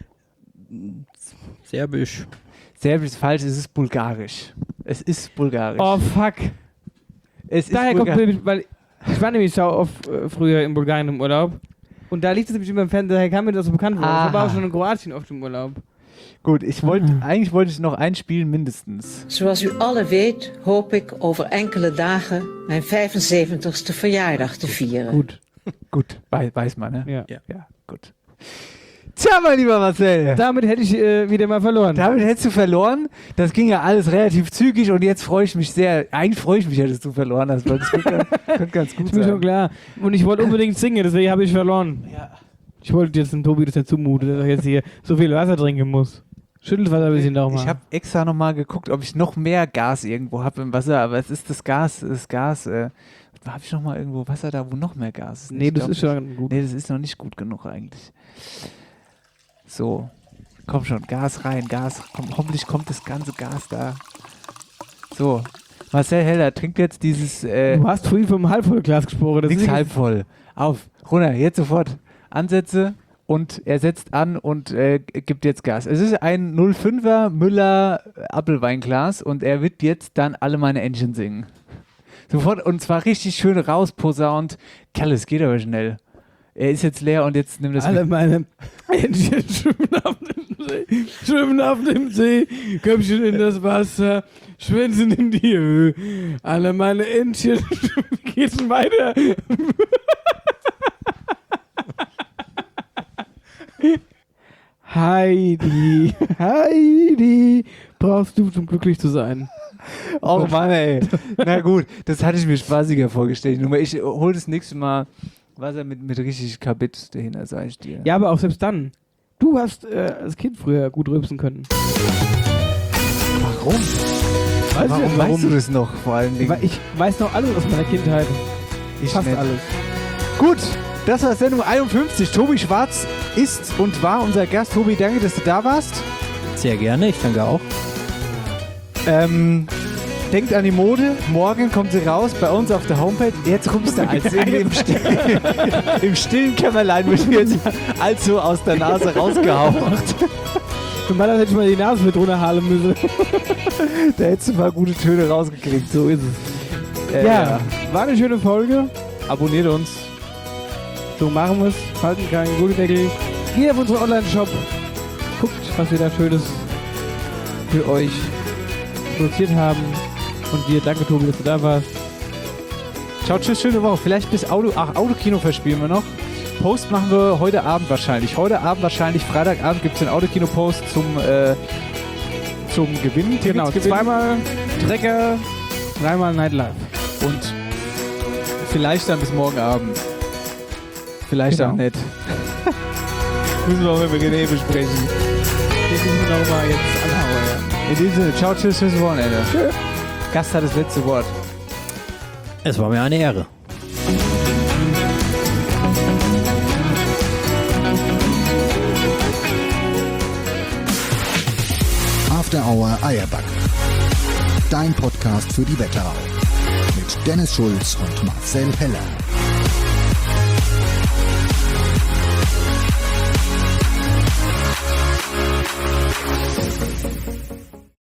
S5: Serbisch.
S3: Serbisch ist falsch, es ist bulgarisch. Es ist bulgarisch.
S4: Oh, fuck.
S3: Es
S4: Daher
S3: ist
S4: kommt
S3: bulgarisch.
S4: nämlich, weil ich war nämlich sau oft äh, früher in Bulgarien im Urlaub. Und da liegt es nämlich immer im Fernsehen, daher kam mir das so bekannt vor. Ich war
S3: Aha.
S4: auch schon in Kroatien oft im Urlaub.
S3: Gut, ich wollte, eigentlich wollte ich noch ein Spiel mindestens.
S16: Zoals u alle weet, hoop ik over enkele dagen mijn vijfenzeventigste verjaardag te vieren.
S3: Gut, gut, Wei- weiß man, ne?
S4: Ja.
S3: Ja, ja, gut. Tja, mein lieber Marcel.
S4: Damit hätte ich äh, wieder mal verloren.
S3: Damit hättest du verloren. Das ging ja alles relativ zügig und jetzt freue ich mich sehr. Eigentlich freue ich mich ja, dass du verloren hast, weil das könnte, könnte ganz gut
S4: Ist mir
S3: sein.
S4: schon klar. Und ich wollte unbedingt singen, deswegen habe ich verloren.
S3: Ja.
S4: Ich wollte jetzt dem Tobi das ja zumuten, dass er jetzt hier so viel Wasser trinken muss. Schüttelt Wasser ein bisschen doch mal.
S3: Ich habe extra nochmal geguckt, ob ich noch mehr Gas irgendwo habe im Wasser, aber es ist das Gas, das Gas. Äh, habe ich noch mal irgendwo Wasser da, wo noch mehr Gas ist?
S4: Nee,
S3: Ich
S4: das
S3: glaub,
S4: ist schon gut.
S3: Nee, das ist noch nicht gut genug eigentlich. So, komm schon, Gas rein, Gas. Komm, hoffentlich kommt das ganze Gas da. So, Marcel Heller trinkt jetzt dieses... Äh,
S4: Du hast vorhin vom Halbvollglas gesprochen.
S3: Nix halb voll. Auf, runter, jetzt sofort. Ansätze und er setzt an und äh, gibt jetzt Gas. Es ist ein null Komma fünfer Müller Apfelweinglas und er wird jetzt dann alle meine Entchen singen. Sofort, und zwar richtig schön rausposaunt. Kerl, es geht aber schnell. Er ist jetzt leer und jetzt nimmt das
S4: Alle
S3: mit.
S4: meine Entchen schwimmen auf dem See, schwimmen auf dem See, Köpfchen in das Wasser, Schwänze in die Höhe. Alle meine Entchen, wie geht's denn weiter? Heidi, Heidi, brauchst du, um glücklich zu sein?
S3: Oh Mann, ey. Na gut, das hatte ich mir spaßiger vorgestellt. Nur mal, ich hol das nächste Mal Wasser mit, mit richtig Kabit dahinter, sag ich dir.
S4: Ja, aber auch selbst dann. Du hast äh, als Kind früher gut rülpsen können.
S3: Warum?
S4: Weiß
S3: warum,
S4: ich,
S3: weißt du das noch vor allen Dingen?
S4: Weil ich weiß noch alles aus meiner Kindheit.
S3: Ich
S4: Fast
S3: nicht.
S4: alles.
S3: Gut, das war Sendung einundfünfzig. Tobi Schwarz ist und war unser Gast. Tobi, danke, dass du da warst.
S5: Sehr gerne, ich danke auch.
S3: Ähm, denkt an die Mode. Morgen kommt sie raus bei uns auf der Homepage. Jetzt kommst du als im, im, still, im stillen Kämmerlein wird jetzt also aus der Nase rausgehaucht.
S4: Für mal hätte ich mal die Nase mit runterhalen müssen.
S3: Da hättest du mal gute Töne rausgekriegt.
S4: So ist es.
S3: Äh,
S4: Ja, war eine schöne Folge.
S3: Abonniert uns.
S4: So machen wir es. Halten keinen Gullideckel. Geht auf unseren Online-Shop. Guckt, was wir da Schönes für euch produziert haben. Und dir, danke Tobi, dass du da warst.
S3: Ciao, tschüss, schöne Woche. Vielleicht bis Auto, ach, Autokino verspielen wir noch. Post machen wir heute Abend wahrscheinlich. Heute Abend wahrscheinlich, Freitagabend gibt es den Autokino-Post zum, äh, zum Gewinn.
S4: Genau,
S3: Tickets gewinnen.
S4: zweimal Trecker, dreimal Nightlife.
S3: Und vielleicht dann bis morgen Abend. vielleicht
S4: Genau.
S3: auch nicht. Müssen wir auch mit René besprechen.
S4: Den müssen wir darüber jetzt anhauen, ja.
S3: In diesem Sinne, ciao, tschüss, bis Wochenende.
S4: Tschö.
S3: Gast hat das letzte Wort.
S5: Es war mir eine Ehre.
S2: After Hour Eierback. Dein Podcast für die Wetterau. Mit Dennis Schulz und Marcel Heller.